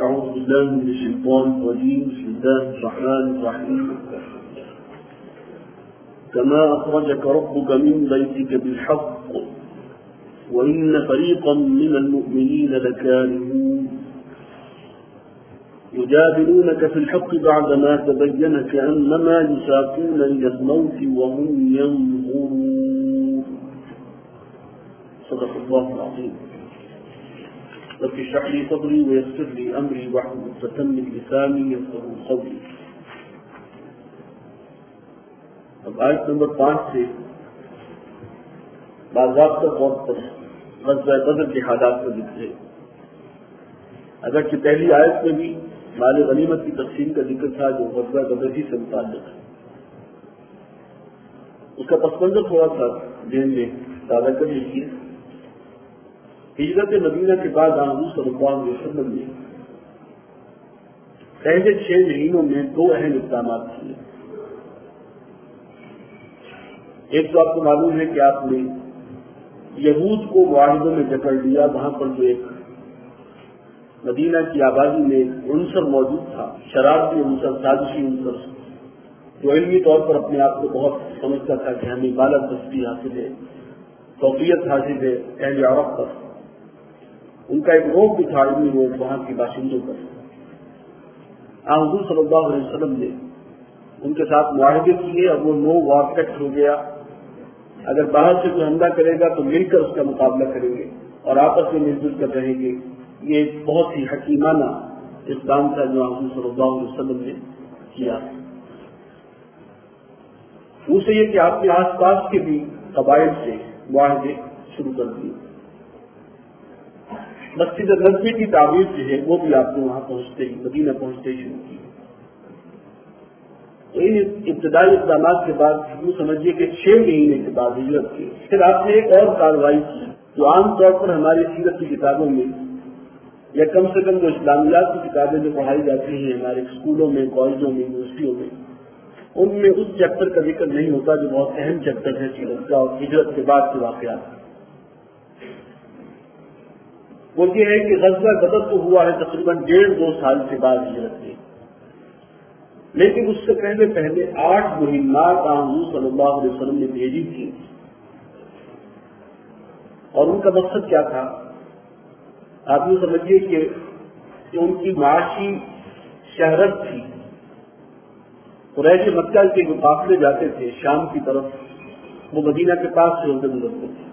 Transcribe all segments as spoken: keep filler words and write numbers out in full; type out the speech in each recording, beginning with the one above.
أعوذ بالله من الشيطان الرجيم. بسم الله الرحمن الرحيم. كما أخرجك ربك من بيتك بالحق وإن فريقا من المؤمنين لكارهون يجادلونك في الحق بعدما تبين كأنما يساقون إلى الموت وهم ينظرون. صدق الله العظيم. رب اشرح لي صدري ويسر لي أمري واحلل عقدة من لساني يفقهوا قولي. اب آیت نمبر پانچ سے باضابطہ طور پر غزوہ بدر کے حالات میں ذکر ہے. اگرچہ پہلی آیت میں بھی مال غنیمت کی تقسیم کا ذکر تھا جو غزوہ بدر ہی سے متعلق ہے. اس کا پس منظر تھوڑا سا ذہن میں تازہ کر لیجیے. ہجرت مدینہ کے بعد حضور صلی اللہ علیہ وسلم نے پہلے چھ مہینوں میں دو اہم اقدامات کیے. ایک تو آپ کو معلوم ہے کہ آپ نے یہود کو معاہدوں میں جکڑ لیا. وہاں پر جو ایک مدینہ کی آبادی میں عنصر موجود تھا، شرارتی عنصر، سازشی عنصر، جو علمی طور پر اپنے آپ کو بہت سمجھتا تھا کہ ہمیں بالا دستی حاصل ہے، فوقیت حاصل ہے اہل عرب پر. ان کا ایک روپ بھی تھا علمی روپ وہاں کے باشندوں پر. حضور صلی اللہ علیہ وسلم نے ان کے ساتھ معاہدے کیے اور وہ نو وار پیکٹ ہو گیا. اگر باہر سے کوئی حملہ کرے گا تو مل کر اس کا مقابلہ کریں گے اور آپس میں مل جل کر رہیں گے. یہ ایک بہت ہی حکیمانہ اقدام تھا جو حضور صلی اللہ علیہ وسلم نے کیا. دوسرے یہ کہ آپ نے آس پاس کے بھی قبائل سے معاہدے شروع کر دیے. مسجد نبوی کی تعمیر جو ہے وہ بھی آپ نے وہاں پہنچتے ہی مدینہ پہنچتے ہی شروع کی. ان ابتدائی اقدامات کے بعد یوں سمجھیے کہ چھ مہینے کے بعد ہجرت کے پھر آپ نے ایک اور کارروائی کی جو عام طور پر ہماری سیرت کی کتابوں میں یا کم سے کم جو اسلامیات کی کتابیں جو پڑھائی جاتی ہیں ہمارے اسکولوں میں، کالجوں میں، یونیورسٹیوں میں، ان میں اس چیپٹر کا ذکر نہیں ہوتا جو بہت اہم چیپٹر ہے سیرت کا اور ہجرت کے بعد کے واقعات. وہ یہ ہے کہ غزوہ بدر تو ہوا ہے تقریباً ڈیڑھ دو سال کے بعد ہجرت میں، لیکن اس سے پہلے پہلے آٹھ مہمات حضور صلی اللہ علیہ وسلم نے بھیجی تھی. اور ان کا مقصد کیا تھا؟ آپ یہ سمجھیے کہ ان کی معاشی شہرت تھی. قریش مکہ کے جو قافلے جاتے تھے شام کی طرف وہ مدینہ کے پاس سے ہوتے گزرتے تھے.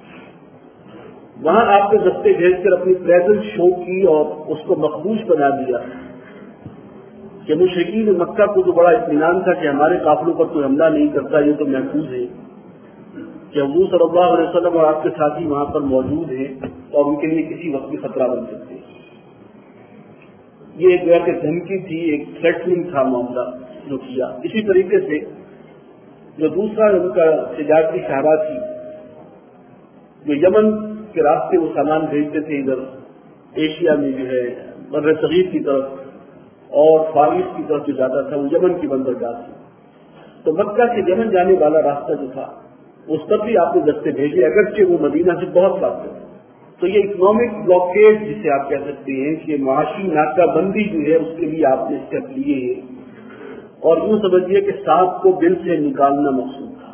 وہاں آپ نے دستے بھیج کر اپنی پریزنس شو کی اور اس کو مقبوض بنا دیا کہ مشرکین مکہ کو جو بڑا اطمینان تھا کہ ہمارے قافلوں پر کوئی حملہ نہیں کرتا، یہ تو محفوظ ہے کہ حضور صلی اللہ علیہ وسلم اور آپ کے ساتھی وہاں پر موجود ہیں اور ان کے لیے کسی وقت بھی خطرہ بن سکتے ہیں. یہ ایک جو کہ دھمکی تھی، ایک تھریٹنگ تھا معاملہ جو کیا. اسی طریقے سے جو دوسرا ان کا تجارتی شاہراہ تھی، جو یمن کے راستے وہ سامان بھیجتے تھے ادھر ایشیا میں جو ہے بر صغیر کی طرف اور فارس کی طرف جو جاتا تھا وہ یمن کی بندرگاہ تھی. تو مکہ سے یمن جانے والا راستہ جو تھا اس پر بھی آپ نے دستے بھیجے اگرچہ وہ مدینہ سے بہت فاصلے تھے. تو یہ اکنامک بلاکیج جسے آپ کہہ سکتے ہیں کہ معاشی ناکہ بندی جو ہے اس کے لیے آپ نے اسٹیپ لیے ہیں اور یوں سمجھیے کہ سانپ کو دل سے نکالنا مقصود تھا.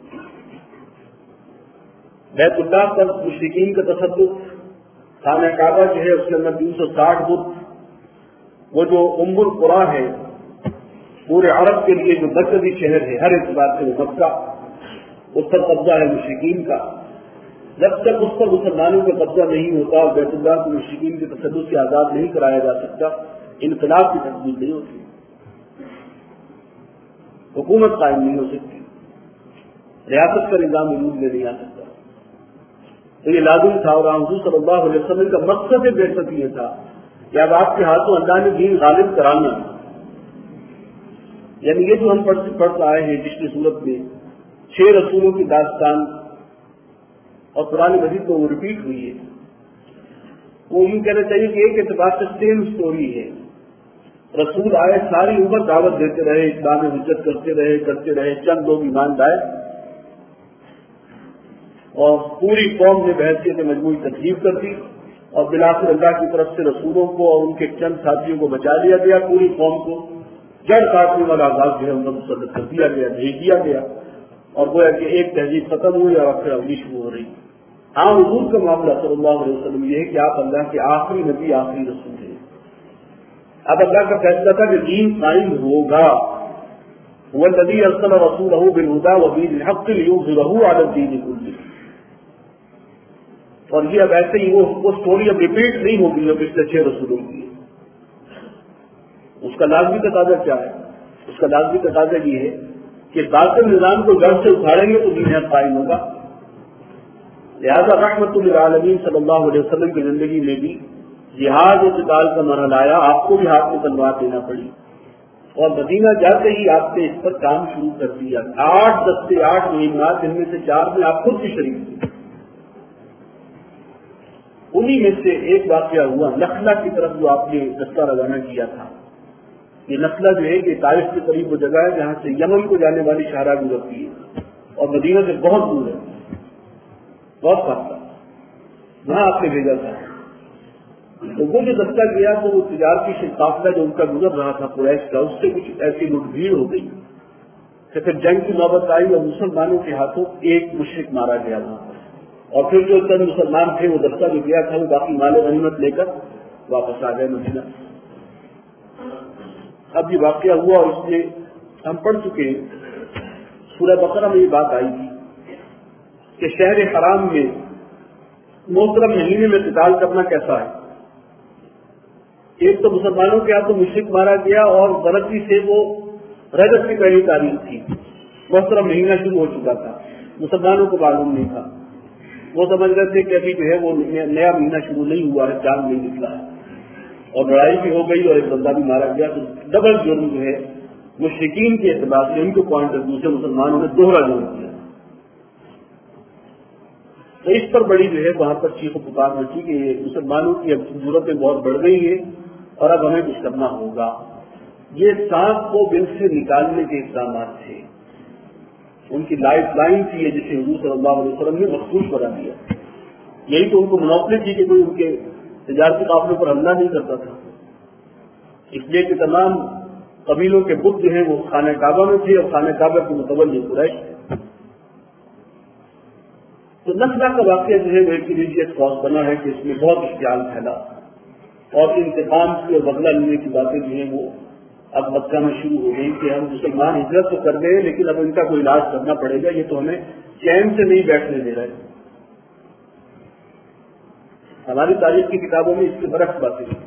بیت اللہ پر مشرکین کا تصدق، خانہ کعبہ جو ہے اس کے اندر تین سو ساٹھ بت، وہ جو ام القریٰ ہے پورے عرب کے لیے جو مرکزی شہر ہے ہر اعتبار سے وہ مکہ، اس پر قبضہ ہے مشرکین کا. جب تک اس پر مسلمانوں کا قبضہ نہیں ہوتا اور بیت اللہ کو مشرکین کے تصدق سے آزاد نہیں کرایا جا سکتا، انقلاب کی تکمیل نہیں ہوتی، حکومت قائم نہیں ہو سکتی، ریاست کا نظام وجود میں نہیں آ سکتا. تو یہ لازم تھا اور حضور صلی اللہ علیہ وسلم کا مقصد بعثت یہ تھا کہ اب آپ کے ہاتھوں اللہ نے دین غالب کرانا. یعنی یہ جو ہم پڑھ آئے ہیں پچھلی صورت میں چھ رسولوں کی داستان اور قرآن مجید میں وہ ریپیٹ ہوئی ہے، وہ یوں کہنا چاہیے کہ ایک اعتبار سے سیم اسٹوری ہے. رسول آئے، ساری عمر دعوت دیتے رہے، اسلام حجت کرتے رہے کرتے رہے چند لوگ ایمان لائے اور پوری قوم نے بحثیت مجموعی تکلیف کر دی اور بلاخر اللہ کی طرف سے رسولوں کو اور ان کے چند ساتھیوں کو بچا لیا گیا. پوری قوم کو جڑ کاٹنے والا عذاب جو ہے ان کو مسلط کر دیا گیا, بھیج دیا گیا, اور گویا کہ ایک تہذیب ختم ہوئی اور پھر اگلی شروع ہو رہی. عام حضور کا معاملہ صلی اللہ علیہ وسلم یہ ہے کہ آپ اللہ کے آخری نبی, آخری رسول ہیں. اب اللہ کا فیصلہ تھا کہ دین قائم ہوگا. والذی ارسل رسولہ بالہدی ودین الحق لیظہرہ علی الدین کلہ. اور یہ اب ایسے ہی وہ اسٹوری اب ریپیٹ نہیں ہوگی جو پچھلے چھ رسولوں کی. اس کا لازمی تقاضا کیا ہے؟ اس کا لازمی تقاضا یہ ہے کہ باطل نظام کو جڑ سے اکھاڑیں گے تو دین حق قائم ہوگا. لہذا رحمت للعالمین صلی اللہ علیہ وسلم کی زندگی میں بھی جہاد و قتال کا مرحلہ آیا. آپ کو بھی ہاتھ میں تلوار دینا پڑی اور مدینہ جاتے ہی آپ نے اس پر کام شروع کر دیا. آٹھ دستے, آٹھ مہینات, جن میں سے چار میں آپ خود بھی شریک تھے. انہی میں سے ایک واقعہ ہوا نخلا کی طرف جو آپ نے دستہ روانہ کیا تھا. یہ نخلا جو ہے یہ طائف کے قریب وہ جگہ ہے جہاں سے یمن کو جانے والی شاہراہ گزرتی ہے اور مدینہ سے بہت دور ہے, بہت فاصلہ. وہاں آپ نے بھیجا تھا. تو وہ جو دستہ گیا تو وہ تجارتی قافلہ جو ان کا گزر رہا تھا قریش کا, اس سے کچھ ایسی لٹ بھیڑ ہو گئی کہ پھر جنگ کی نوبت آئی اور مسلمانوں کے ہاتھوں ایک مشرک مارا گیا وہاں پر. اور پھر جو چند مسلمان تھے وہ دستہ جو گیا تھا وہ باقی مال غنیمت لے کر واپس آ گئے مدینہ. اب یہ واقعہ ہوا اور اس میں ہم پڑھ چکے سورہ بقرہ میں یہ بات آئی تھی کہ شہر حرام میں محترم مہینے میں قتال کرنا کیسا ہے. ایک تو مسلمانوں کے ہاتھوں مشرک مارا گیا اور غلطی سے وہ رجب کی پہلی تاریخ تھی, محترم مہینہ شروع ہو چکا تھا, مسلمانوں کو معلوم نہیں تھا. وہ سمجھ رہے تھے کہ ابھی جو ہے وہ نیا مہینہ شروع نہیں ہوا ہے, چاند نہیں نکلا ہے, اور لڑائی بھی ہو گئی اور ایک بندہ بھی مارا گیا. تو ڈبل جرم جو ہے مشرکین کے اعتبار سے ان کو پوائنٹ دوسرے مسلمانوں نے دوہرا جرم کیا. تو اس پر بڑی جو ہے وہاں پر چیخ و پکار مچی کہ مسلمانوں کی اب ضرورتیں بہت بڑھ گئی ہیں اور اب ہمیں کچھ کرنا ہوگا. یہ سانپ کو بل سے نکالنے کے اقدامات تھے, ان کی لائف لائن تھی جسے حضور صلی اللہ علیہ وسلم نے مخصوص بنا دیا. یہی تو ان کو منوپلی تھی کہ کوئی ان کے تجارتی قافلوں پر حملہ نہیں کرتا تھا. اس لیے کہ تمام قبیلوں کے بت جو ہیں وہ خانہ کعبہ میں تھے اور خانہ کعبہ کے متولی قریش تھے. تو نخلا کا واقعہ جو ہے وہ ایک ریلیجیس کاز بنا ہے کہ اس میں بہت اشتعال پھیلا اور انتقام کی اور بدلہ لینے کی باتیں جو ہیں وہ اب مکہ میں شروع ہو گئی کہ ہم مسلمان ہجرت تو کر گئے لیکن اب ان کا کوئی علاج کرنا پڑے گا, یہ تو ہمیں چین سے نہیں بیٹھنے دے رہے. ہماری تاریخ کی کتابوں میں اس کے برعکس باتیں ہیں.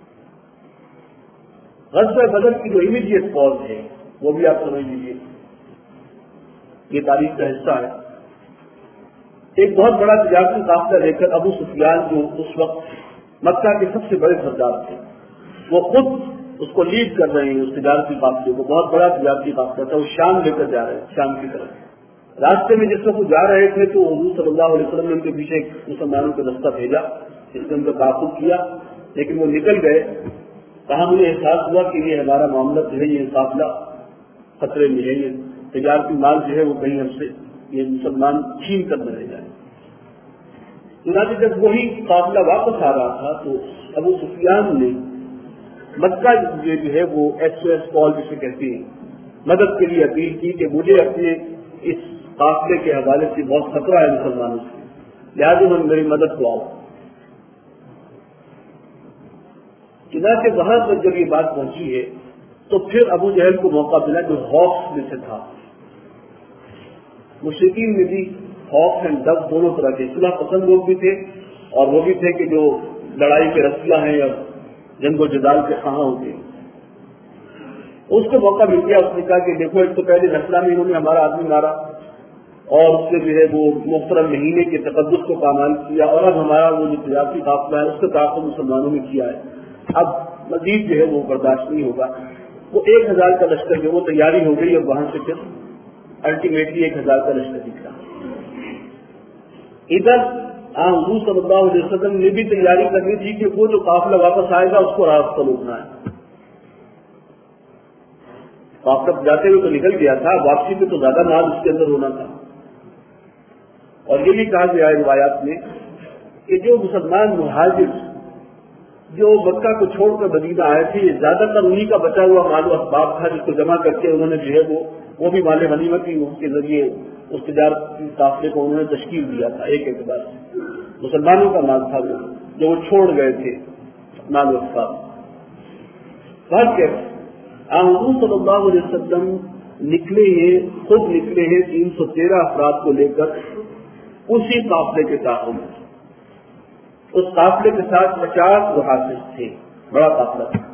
غزوہ بدر کی جو امیڈیٹ کاز ہے وہ بھی آپ سمجھ لیجیے, یہ تاریخ کا حصہ ہے. ایک بہت بڑا تجارتی قافلہ لے کر ابو سفیان جو اس وقت مکہ کے سب سے بڑے سردار تھے, وہ خود اس کو لیڈ کر رہے ہیں اس تجارتی قافلے کو. بہت بڑا تجارتی قافلہ تھا, وہ شام لے کر جا رہے ہیں, شام کی طرف. راستے میں جس وقت وہ جا رہے تھے تو حضور صلی اللہ علیہ وسلم نے ان کے پیچھے مسلمانوں کا دستہ بھیجا, اس نے ان کا تعاقب کیا, لیکن وہ نکل گئے. کہاں مجھے احساس ہوا کہ یہ ہمارا معاملہ جو ہے یہ قافلہ خطرے میں ہے, یہ تجارتی مال جو ہے وہ کہیں ہم سے یہ مسلمان چھین کر نہ رہ جائے. چنانچہ جب وہی قافلہ واپس آ رہا تھا تو ابو سفیان نے مکہ جو ہے وہ ایس او ایس کال جسے کہتے ہیں, مدد کے لیے اپیل کی کہ مجھے اپنے اس قافلے کے حوالے سے بہت خطرہ ہے مسلمانوں سے, لہٰذا ہم میری مدد کو آؤ. چنانچہ وہاں پر جب یہ بات پہنچی ہے تو پھر ابو جہل کو موقع ملا جو خوف میں سے تھا. مشرکین میں بھی خوف اینڈ ڈر دونوں طرح کے صلح پسند لوگ بھی تھے اور وہ بھی تھے کہ جو لڑائی کے رسیہ ہیں یا جنگ و جدال کے خواہاں ہوتے ہیں. اس کو موقع مل گیا, اس نے کہا کہ دیکھو ایک تو پہلے نسلہ میں انہوں نے ہمارا آدمی مارا اور اس سے جو ہے وہ محترم مہینے کے تقدس کو پامال کیا, اور اب ہمارا وہ جو تجارتی قافلہ ہے اس کا تعاقب مسلمانوں نے کیا ہے, اب مزید جو ہے وہ برداشت نہیں ہوگا. وہ ایک ہزار کا لشکر جو وہ تیاری ہو گئی اور وہاں سے پھر الٹیمیٹلی ایک ہزار کا لشکر نکلا. ادھر حضور صلی اللہ علیہ وسلم نے بھی تیاری کرنی تھی کہ وہ جو قافلہ واپس آئے گا اس کو راستہ روکنا ہے. قافلہ جاتے ہوئے تو نکل گیا تھا, واپسی پہ تو زیادہ مال اس کے اندر ہونا تھا. اور یہ بھی کہا گیا ہے روایات میں کہ جو مسلمان مہاجر جو مکہ کو چھوڑ کر مدینہ آئے تھے یہ زیادہ تر انہی کا بچا ہوا مال و اسباب تھا جس کو جمع کر کے انہوں نے جو ہے وہ وہ بھی مال غنیمت کی اس کے ذریعے اس تجارت کے قافلے کو انہوں نے تشکیل دیا تھا. ایک اعتبار سے مسلمانوں کا مال تھا وہ جو وہ چھوڑ گئے تھے مال و اسباب. حضور صلی اللہ علیہ وسلم نکلے ہیں خود نکلے ہیں تین سو تیرہ افراد کو لے کر اسی قافلے کے تعاون میں. اس قافلے کے ساتھ پچاس محافظ تھے, بڑا قافلہ تھا.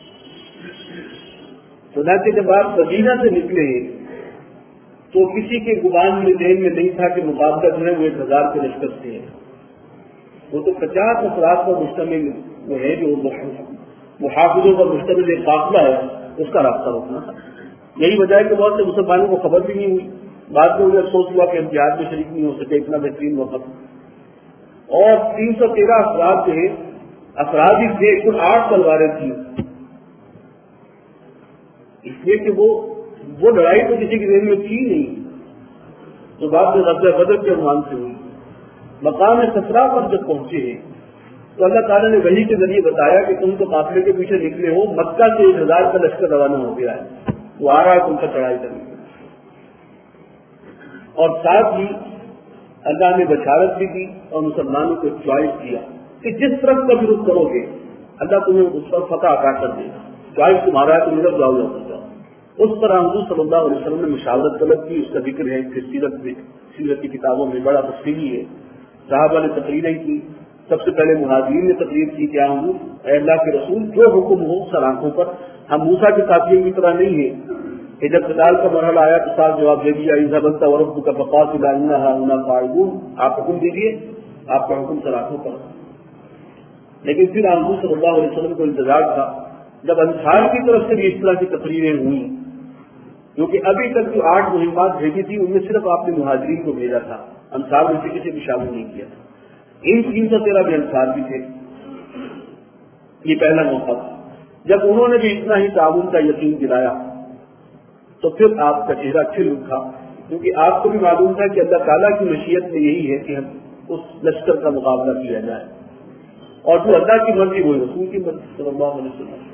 چنانچہ جب آپ مدینہ سے نکلے تو کسی کے گمان میں ذہن میں نہیں تھا کہ مقابلہ جو ہے وہ ایک ہزار کے لشکر سے ہے. وہ تو پچاس افراد پر مشتمل وہ ہے جو محافظوں پر مشتمل ایک قافلہ ہے, اس کا رابطہ روکنا تھا. یہی وجہ ہے کہ بہت سے مسلمانوں کو خبر بھی نہیں ہوئی. بعد میں انہیں افسوس ہوا کہ ہم جہاد میں شریک نہیں ہو سکے, اتنا بہترین وقت. اور تین سو تیرہ افراد جو ہے افراد ہی تھے, کل آٹھ تلواریں تھیں, اس لیے کہ وہ وہ لڑائی تو کسی کے ذہن میں تھی نہیں تو بعد میں غزوہ بدر کے عنوان سے ہوئی. مقام صفرا پر جب پہنچے ہیں تو اللہ تعالیٰ نے وحی کے ذریعے بتایا کہ تم تو قافلے کے پیچھے نکلے ہو, مکہ سے ایک ہزار کا لشکر روانہ ہو گیا ہے, وہ آ رہا ہے تم پر چڑھائی کرنے. اور ساتھ ہی اللہ نے بشارت بھی دی اور مسلمانوں کو چوائس کیا کہ جس طرف کا بھی رخ کرو گے اللہ تمہیں اس پر فتح عطا کر دے گا. چوائس تمہارا ہے, تم ادھر جاؤ یا ادھر جاؤ. اس طرح حضور صلی اللہ علیہ وسلم نے مشاورت طلب کی. اس کا ذکر ہے کہ سیرت میں سیرت کی کتابوں میں بڑا تفصیلی ہے. صحابہ نے تقریریں کی. سب سے پہلے مہاجرین نے تقریر کی کہ حضور اے اللہ کے رسول جو حکم ہو سر آنکھوں پر, ہم موسیٰ کے ساتھیوں کی طرح نہیں ہیں کہ جب قتال کا مرحلہ آیا تو صاحب جواب دے دیا اذا بنتا وربک فقاتلا انھا هنا قاعدون, آپ حکم دیجیے, آپ کا حکم سر آنکھوں پر. لیکن پھر حضور صلی اللہ علیہ وسلم کو انتظار تھا جب انصار کی طرف سے بھی اس طرح کی تقریریں ہوئیں, کیونکہ ابھی تک جو آٹھ مہمات بھیجی تھی ان میں صرف آپ نے مہاجرین کو بھیجا تھا, انصار میں سے کسی بھی شامل نہیں کیا تھا. ان تین سو تیرہ بھی انصار بھی تھے. یہ پہلا موقع تھا. جب انہوں نے بھی اتنا ہی تعاون کا یقین دلایا تو پھر آپ کا چہرہ کھل اٹھا, کیونکہ آپ کو بھی معلوم تھا کہ اللہ تعالیٰ کی مشیت میں یہی ہے کہ ہم اس لشکر کا مقابلہ کیا جائے, اور جو اللہ کی مرضی وہی رسول کی مرضی صلی اللہ علیہ وسلم.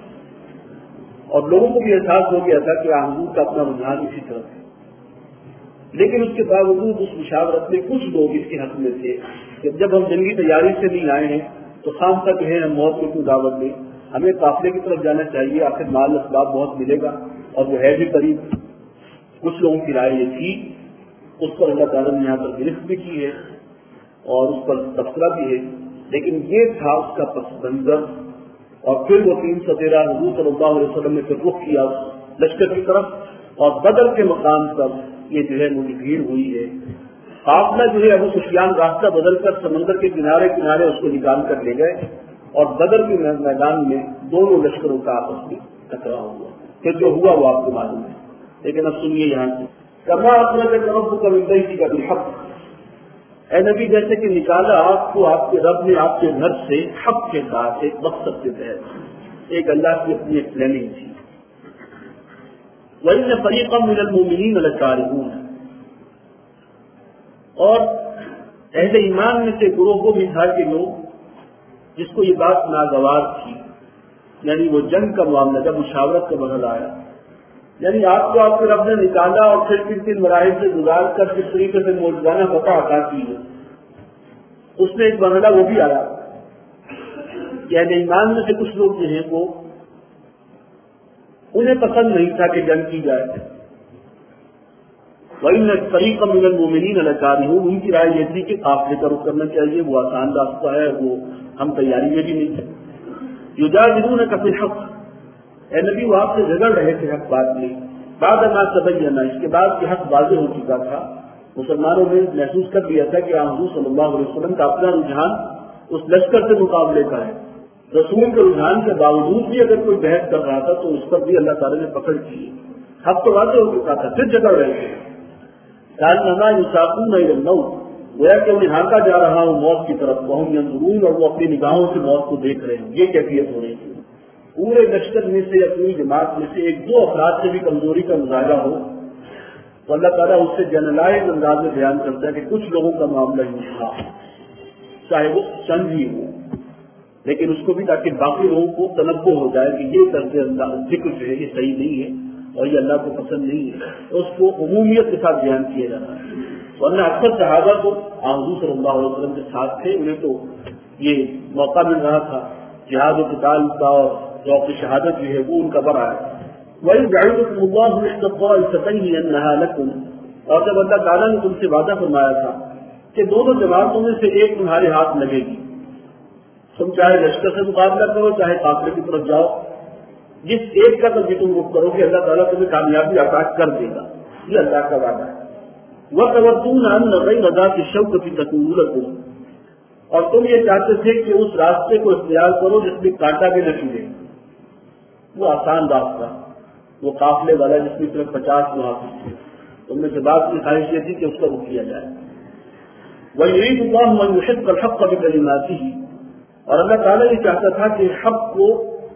اور لوگوں کو بھی احساس ہو گیا تھا کہ حضور کا اپنا رجحان اسی طرف ہے. لیکن اس کے باوجود اس مشاورت میں کچھ لوگ اس کے حق میں تھے کہ جب ہم جنگی تیاری سے نہیں آئے ہیں تو خام تک ہے ہم موت کو کیوں دعوت دیں, ہمیں قافلے کی طرف جانا چاہیے, آخر مال اسباب بہت ملے گا اور وہ ہے بھی قریب. کچھ لوگوں کی رائے یہ تھی, اس پر اللہ تعالیٰ نے یہاں پر گرفت بھی کی ہے اور اس پر تبصرہ بھی ہے. لیکن یہ تھا اس کا پس منظر. اور پھر وہ تین سو تیرہ حضور صلی اللہ علیہ وسلم نے پھر رخ کیا لشکر کی طرف, اور بدر کے مقام پر یہ جو ہے مجھے بھیڑ ہوئی ہے. قافلہ جو ہے ابو سفیان راستہ بدل کر سمندر کے کنارے کنارے اس کو نکال کر لے گئے, اور بدر کے میدان میں دونوں لشکروں کا آپس میں ٹکراؤ ہوا. پھر جو ہوا وہ آپ کو معلوم ہے. لیکن اب سنیے یہاں سے کما اپنے رب کا ملتی کا بالحق, اے نبی جیسے کہ نکالا آپ کو آپ کے رب نے آپ کے گھر سے حق کے ساتھ ایک مقصد کے تحت, ایک اللہ کی اپنی ایک پلاننگ تھی. وَإِنَّ فَرِيقًا مِنَ الْمُؤْمِنِينَ لَكَارِهُونَ, اور اہل ایمان میں سے گروہ کو بھی تھا کہ لوگ جس کو یہ بات ناگوار تھی, یعنی وہ جنگ کا معاملہ جب مشاورت کا مرحلہ آیا, یعنی آپ کو آپ کے رب نے نکالا اور پھر کن کن مراحل سے گزار کر کس طریقے سے موجودانہ فتح عطا کی ہے, اس میں ایک مرحلہ وہ بھی آیا کہ اہل ایمان میں سے کچھ لوگ جو ہیں وہ انہیں پسند نہیں تھا کہ جنگ کی جائے. وَإِنَّ فَرِيقًا مِنَ الْمُؤْمِنِينَ لَكَارِهُونَ, ان کی رائے یہ تھی کہ قافلے کا رخ کرنا چاہیے, وہ آسان راستہ ہے, وہ ہم تیاری میں بھی نہیں تھے. يُجَادِلُونَكَ فِي الْحَقِّ, اے نبی وہ آپ سے جھگڑ رہے تھے حق بات میں. بعد ما تبین, اس کے بعد کہ حق واضح ہو چکا تھا, مسلمانوں نے محسوس کر لیا تھا کہ حضور صلی اللہ علیہ وسلم کا اپنا رجحان اس لشکر سے مقابلے کا ہے. رسول کے رجحان کے باوجود بھی اگر کوئی بحث کر رہا تھا تو اس پر بھی اللہ تعالیٰ نے پکڑ کی. حق تو واضح ہو چکا تھا, پھر جھگڑ رہے تھے. کانما یساقون الی الموت, گویا کہ انہیں ہانکا جا رہا ہوں موت کی طرف. وہم ینظرون, اور وہ اپنی نگاہوں سے موت کو دیکھ رہے ہیں. یہ کیفیت ہو رہی تھی. پورے لشکر میں سے اپنی جماعت میں سے ایک دو افراد سے بھی کمزوری کا مظاہرہ ہو تو اللہ تعالیٰ اس سے جنرلائز انداز میں بیان کرتا ہے کہ کچھ لوگوں کا معاملہ ہی تھا. چاہے وہ چند ہی ہو، لیکن اس کو بھی تاکہ باقی لوگوں کو تنبہ ہو جائے کہ یہ طرز ذکر جو ہے یہ صحیح نہیں ہے اور یہ اللہ کو پسند نہیں ہے، تو اس کو عمومیت کے ساتھ بیان کیا جاتا ہے۔ ورنہ اکثر صحابہ تو حضور صلی اللہ علیہ وسلم کے ساتھ تھے، انہیں تو یہ موقع مل رہا تھا جہاد و قتال کا، اور ذوق شہادت جو ہے وہ ان کا بڑا ہے۔ وَإِذْ يَعِدُكُمُ اللَّهُ إِحْدَى الطَّائِفَتَيْنِ أَنَّهَا لَكُمْ، اور جب اللہ تعالیٰ نے تم سے وعدہ فرمایا تھا کہ دونوں جماعتوں میں سے ایک تمہارے ہاتھ لگے گی، تم چاہے لشکر سے مقابلہ کرو چاہے قافلے کی طرف جاؤ، جس ایک کا بھی تم رخ کرو گے اللہ تعالیٰ تمہیں کامیابی عطا کر دے گا، یہ اللہ کا وعدہ ہے۔ وَتَوَدُّونَ أَنَّ غَيْرَ ذَاتِ الشَّوْكَةِ تَكُونُ لَكُمْ، اور تم یہ چاہتے تھے کہ اس راستے کو اختیار کرو جس میں کانٹا بھی نہ چلے، وہ آسان راستہ، وہ قافلے والا جس میں صرف پچاس محافظ تھے، تم میں سے بعض کی خواہش یہ تھی کہ اس کا رخ کیا جائے۔ وَيُرِيدُ اللَّهُ أَن يُحِقَّ الْحَقَّ بِكَلِمَاتِهِ، اور اللہ تعالیٰ یہ چاہتا تھا کہ حق کو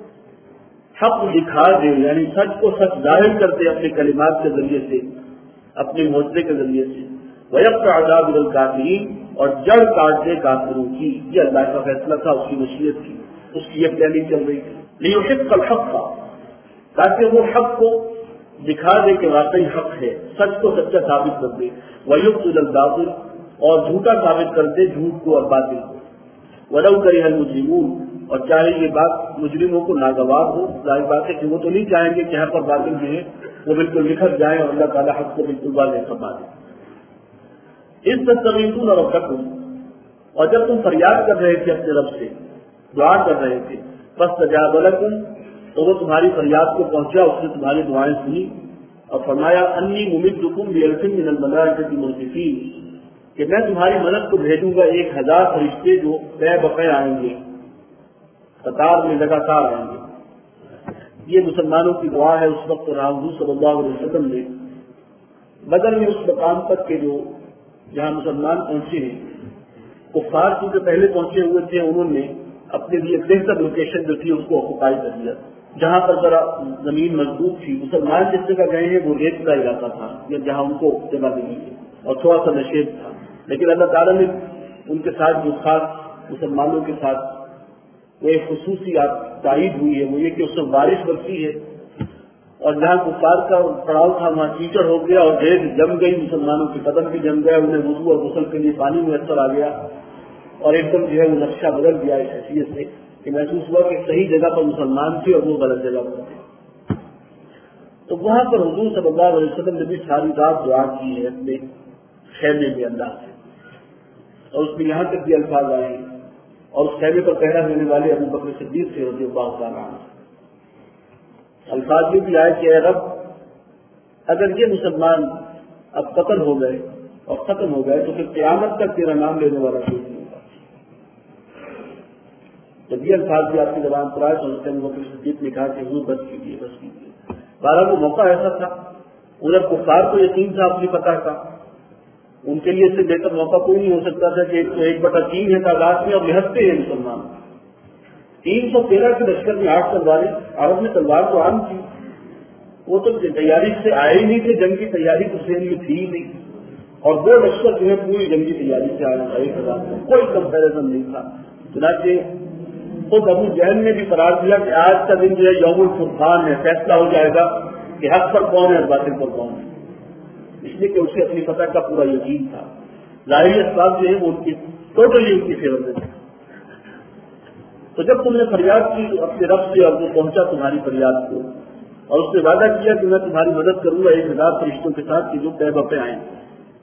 حق دکھا دے، یعنی سچ کو سچ ظاہر کر دے اپنے کلمات کے ذریعے سے، اپنے معجزے کے ذریعے سے۔ وَيَقْطَعَ دَابِرَ الْكَافِرِينَ، اور جڑ کاٹ دے کافروں کی، یہ اللہ کا فیصلہ تھا، اس کی مشیت تھی، اس کی یہ پلاننگ چل رہی تھی۔ لِيُحِقَّ الْحَقَّ، تاکہ وہ حق کو دکھا دے کہ واقعی حق ہے، سچ کو سچا ثابت کر دے۔ وَيُبْطِلَ الْبَاطِلَ، اور جھوٹا ثابت کر دے جھوٹ کو اور باطل کو۔ وَلَوْ كَرِهَ الْمُجْرِمُونَ، اور چاہے یہ بات مجرموں کو ناگوار ہو، ظاہر بات ہے کہ وہ تو نہیں چاہیں گے کہ حق اور باطل جو ہے وہ بالکل نکھر جائیں اور اللہ تعالیٰ حق کو بالکل واضح فرما دے۔ اِذْ تَسْتَغِيثُونَ رَبَّكُمْ، اور جب تم فریاد کر رہے تھے اپنے رب سے، دعا کر رہے تھے، فَاسْتَجَابَ لَكُمْ، تو وہ تمہاری فریاد کو پہنچا، اس نے تمہاری دعائیں سنی اور فرمایا انی ممدکم بِأَلْفٍ مِّنَ الْمَلَائِكَةِ مُرْدِفِينَ، کہ میں تمہاری مدد کو بھیجوں گا ایک ہزار فرشتے جو بے بقے آئیں گے، قطار میں لگاتار آئیں گے۔ یہ مسلمانوں کی دعا ہے اس وقت، اور حضور صلی اللہ علیہ وسلم نے بدر میں اس مقام تک کہ جو جہاں مسلمان پہنچے ہیں، کفار کیونکہ پہلے پہنچے ہوئے تھے، انہوں نے اپنے لیے بہتر لوکیشن جو تھی اس کو آکوپائی کر لیا، جہاں پر ذرا زمین مضبوط تھی۔ مسلمان جس جگہ گئے ہیں وہ ریت کا علاقہ تھا، یا جہاں ان کو جگہ دینی تھی، اور تھوڑا سا نشیب تھا، لیکن اللہ تعالیٰ نے ان کے ساتھ جو خاص مسلمانوں کے ساتھ وہ ایک خصوصی تائید ہوئی ہے، وہ یہ کہ اس میں بارش برسی ہے، اور جہاں کفار کا پڑاؤ تھا وہاں کیچڑ ہو گیا اور ریت جم گئی، مسلمانوں کے قدم بھی جم گیا، انہیں وضو اور غسل کے لیے پانی میسر آ گیا، اور ایک دم جو ہے وہ نقشہ بدل گیا اس حیثیت سے کہ محسوس ہوا کہ صحیح جگہ پر مسلمان تھے اور وہ غلط جگہ پر تھے۔ تو وہاں پر حضور صلی اللہ علیہ وسلم نے بھی ساری رات دعا کی ہے اپنے خیمے میں اللہ سے، اور اس میں یہاں تک بھی الفاظ آئے ہیں، اور اس خیمے پر پہرا دینے والے ابو بکر صدیق سے رضی اللہ تعالیٰ عنہ، الفاظ یہ بھی آئے کہ اے رب، اگر یہ مسلمان اب قتل ہو گئے اور ختم ہو گئے تو پھر قیامت تک تیرا نام لینے والا کوئی نہیں ہوگا۔ جب یہ الفاظ بھی آپ کی زبان پر آئے تو اس ابو بکر صدیق نے کہا کہ حضور بس کیجیے بس کیجیے۔ بارہ وہ موقع ایسا تھا، ادھر کفار کو یقین تھا اپنی فتح کا، ان کے لیے اس سے بہتر موقع کوئی نہیں ہو سکتا تھا کہ ایک تو ایک بٹا تین ہے تعداد میں اور نہتے ہیں مسلمان، تین سو تیرہ کے لشکر میں آٹھ تلواریں، عرب میں تلوار تو عام تھی، وہ تو تیاری سے آئے ہی نہیں تھے، جنگ کی تیاری تو سین میں تھی ہی نہیں، اور وہ لشکر جو ہے پوری جنگی تیاری سے آیا تھا، ایک ہزار میں کوئی کمپیریزن نہیں تھا۔ چنانچہ خود ابو جہل نے بھی قرار دیا کہ آج کا دن جو ہے یوم الفرقان ہے، فیصلہ ہو جائے گا کہ حق پر کون ہے اور باطل پر کون ہے، اس لیے کہ اسے اپنی فتح کا پورا یقین تھا۔ ظاہری اسباب جو ہے وہ ان کی ٹوٹلی ان کی فیور میں تھے۔ تو جب تم نے فریاد کی اپنے رب سے اور وہ پہنچا تمہاری فریاد کو، اور اس نے وعدہ کیا کہ میں تمہاری مدد کروں گا ایک ہزار فرشتوں کے ساتھ کہ جو پے بپے آئیں گے۔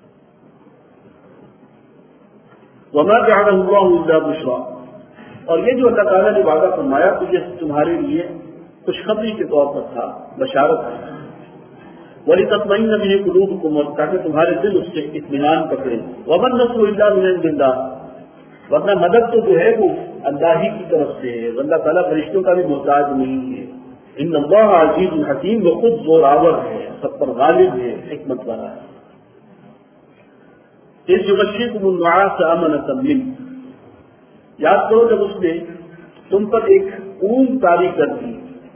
وما جعلہ اللہ الا بشرا، اور یہ جو اللہ تعالیٰ نے وعدہ فرمایا تو یہ تمہارے لیے خوشخبری کے طور پر تھا، بشارت ہے۔ وَلِتَطْمَئِنَّ بِهِ قُلُوبُكُمْ، اور تاکہ تمہارے دل اس سے اطمینان پکڑے۔ وَمَا النَّصْرُ إِلَّا مِنْ عِنْدِ اللَّهِ، ورنہ مدد تو جو ہے وہ اللہ ہی کی طرف سے ہے، اللہ تعالیٰ فرشتوں کا بھی محتاج نہیں ہے۔ ان اللہ عزیز الحکیم، وہ خود زور آور ہے، سب پر غالب ہے، حکمت والا ہے۔ اذ یغشیکم النعاس امنۃ منہ، یاد کرو جب اس نے تم پر ایک اون طاری کر دی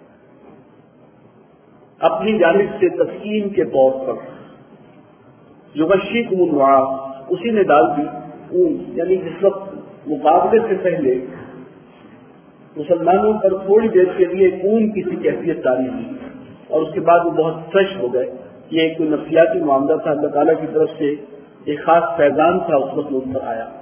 اپنی جانب سے تسکین کے طور پر۔ یغشیکم النعاس، اسی نے ڈال دی اون، یعنی جس وقت مقابلے سے پہلے مسلمانوں پر تھوڑی دیر کے لیے خون کی سی کیفیت تاری ہوئی اور اس کے بعد وہ بہت فریش ہو گئے. یہ ایک نفسیاتی معاملہ تھا، اللہ تعالیٰ کی طرف سے ایک خاص فیضان تھا اس وقت ان پر آیا.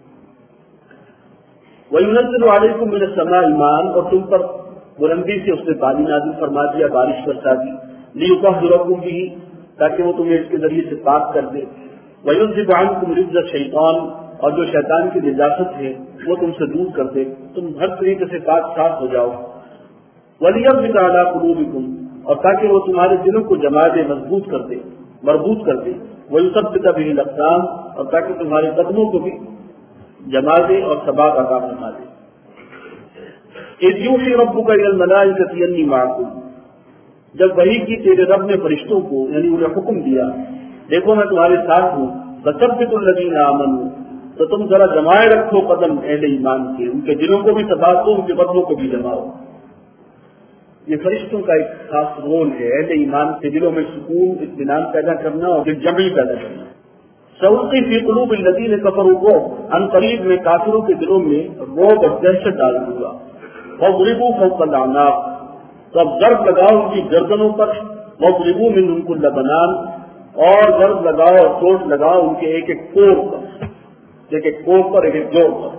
وَيُنَزِّلُ عَلَيْكُم مِّنَ السَّمَاءِ مَاءً، اور تم پر بلندی سے اس نے پانی نازل فرما دیا، بارش برسا دی. لِيُطَهِّرَكُم بِهِ، تاکہ وہ تمہیں اس کے ذریعے سے پاک کر دے. وَيُذْهِبَ عَنكُم رِجْزَ الشَّيْطَانِ، اور جو شیطان کی نجاست ہے وہ تم سے دور کر دے، تم ہر طریقے سے پاک صاف ہو جاؤ. وَلِيَرْبِطَ عَلَىٰ قُلُوبِكُمْ، اور تاکہ وہ تمہارے دلوں کو جما دے، مضبوط کر دے، مربوط کر دے. وَيُثَبِّتَ بِهِ الْأَقْدَامَ، اور تاکہ تمہارے قدموں کو بھی جما دے اور ثبات عطا فرما دے. اِذْ يُوحِي رَبُّكَ إِلَى الْمَلَائِكَةِ أَنِّي مَعَكُمْ، جب وحی کی تیرے رب نے فرشتوں کو یعنی انہیں حکم دیا، دیکھو میں تمہارے ساتھ ہوں. فَثَبِّتُوا الَّذِينَ آمَنُوا، تو تم ذرا جمائے رکھو قدم اہل ایمان کے، ان کے دلوں کو بھی ثبات دو، ان کے قدموں کو بھی جماؤ. یہ فرشتوں کا ایک خاص رول ہے، اہل ایمان کے دلوں میں سکون، اطمینان پیدا کرنا اور دل جمعی پیدا کرنا. سَأُلْقِي فِي قُلُوبِ الَّذِينَ كَفَرُوا الرُّعْبَ، ان قریب میں کافروں کے دلوں میں رعب اور دہشت ڈال دوں گا. وَاضْرِبُوا فَوْقَ الْأَعْنَاقِ، تو اب ضرب لگاؤ ان کی گردنوں پر. وَاضْرِبُوا مِنْهُمْ كُلَّ بَنَانٍ، اور ضرب لگاؤ اور چوٹ لگاؤ ان کے ایک ایک کوڑ پر، ایک ایک کوڑ پر، ایک ایک جوڑ پر.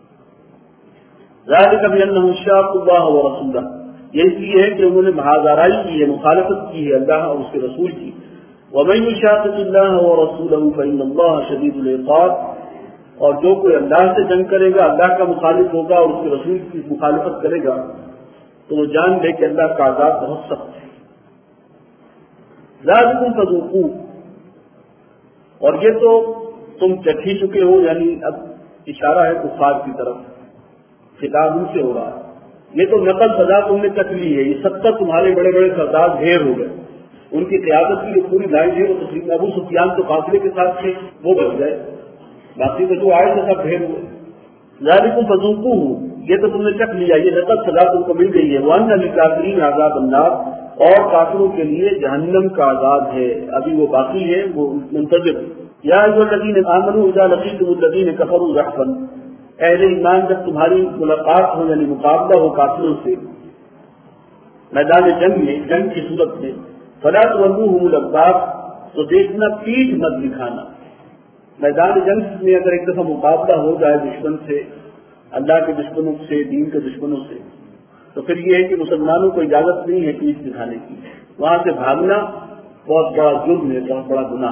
ذَلِكَ بِأَنَّهُمْ شَاقُّوا اللَّهَ وَرَسُولَهُ، یہ اس لیے ہے کہ انہوں نے مہازارائی کی ہے، مخالفت کی ہے اللہ اور اس کے رسول کی. وَمَن يُشَاقِقِ اللَّهَ وَرَسُولَهُ فَإِنَّ اللَّهَ شَدِيدُ الْعِقَابِ، اور جو کوئی اللہ سے جنگ کرے گا، اللہ کا مخالف ہوگا اور اس کے رسول کی مخالفت کرے گا، تو وہ جان لے کہ اللہ کا عذاب بہت سخت ہے. ذَلِكُمْ فَذُوقُوهُ، اور یہ تو تم چکھ ہی چکے ہو، یعنی اب اشارہ ہے کفار کی طرف، خطاب ان سے ہو رہا ہے. یہ تو نقل سزا تم نے چکھ لی ہے، یہ ستر تمہارے بڑے بڑے سردار ڈھیر ہو گئے. ان کی قیادت کی جو پوری لائن ہے وہ تسلیم ابو سفیان تو قافلے کے ساتھ تھے، وہ بچ گئے، باقی تو جو آئے تھے سب ڈھیر ہوئے. ذالکم فذوقوہ، یہ تو تم نے چکھ لیا، یہ نقل سزا تم کو مل گئی ہے. وان للکافرین عذاب النار، اور کافروں کے لیے جہنم کا عذاب ہے، ابھی وہ باقی ہے، وہ منتظر. یا ایھا الذین آمنوا اذا لقیتم الذین کفروا زحفا، اہل ایمان جب تمہاری ملاقات ہو یعنی مقابلہ ہو کافروں سے میدان جنگ میں، جنگ کی صورت میں، فلا تولوہم الادبار، تو دیکھنا پیٹھ مت دکھانا. میدان جنگ میں اگر ایک دفعہ مقابلہ ہو جائے دشمن سے، اللہ کے دشمنوں سے، دین کے دشمنوں سے، تو پھر یہ ہے کہ مسلمانوں کو اجازت نہیں ہے پیٹھ دکھانے کی. وہاں سے بھاگنا بہت بڑا جرم ہے، بہت بڑا گناہ.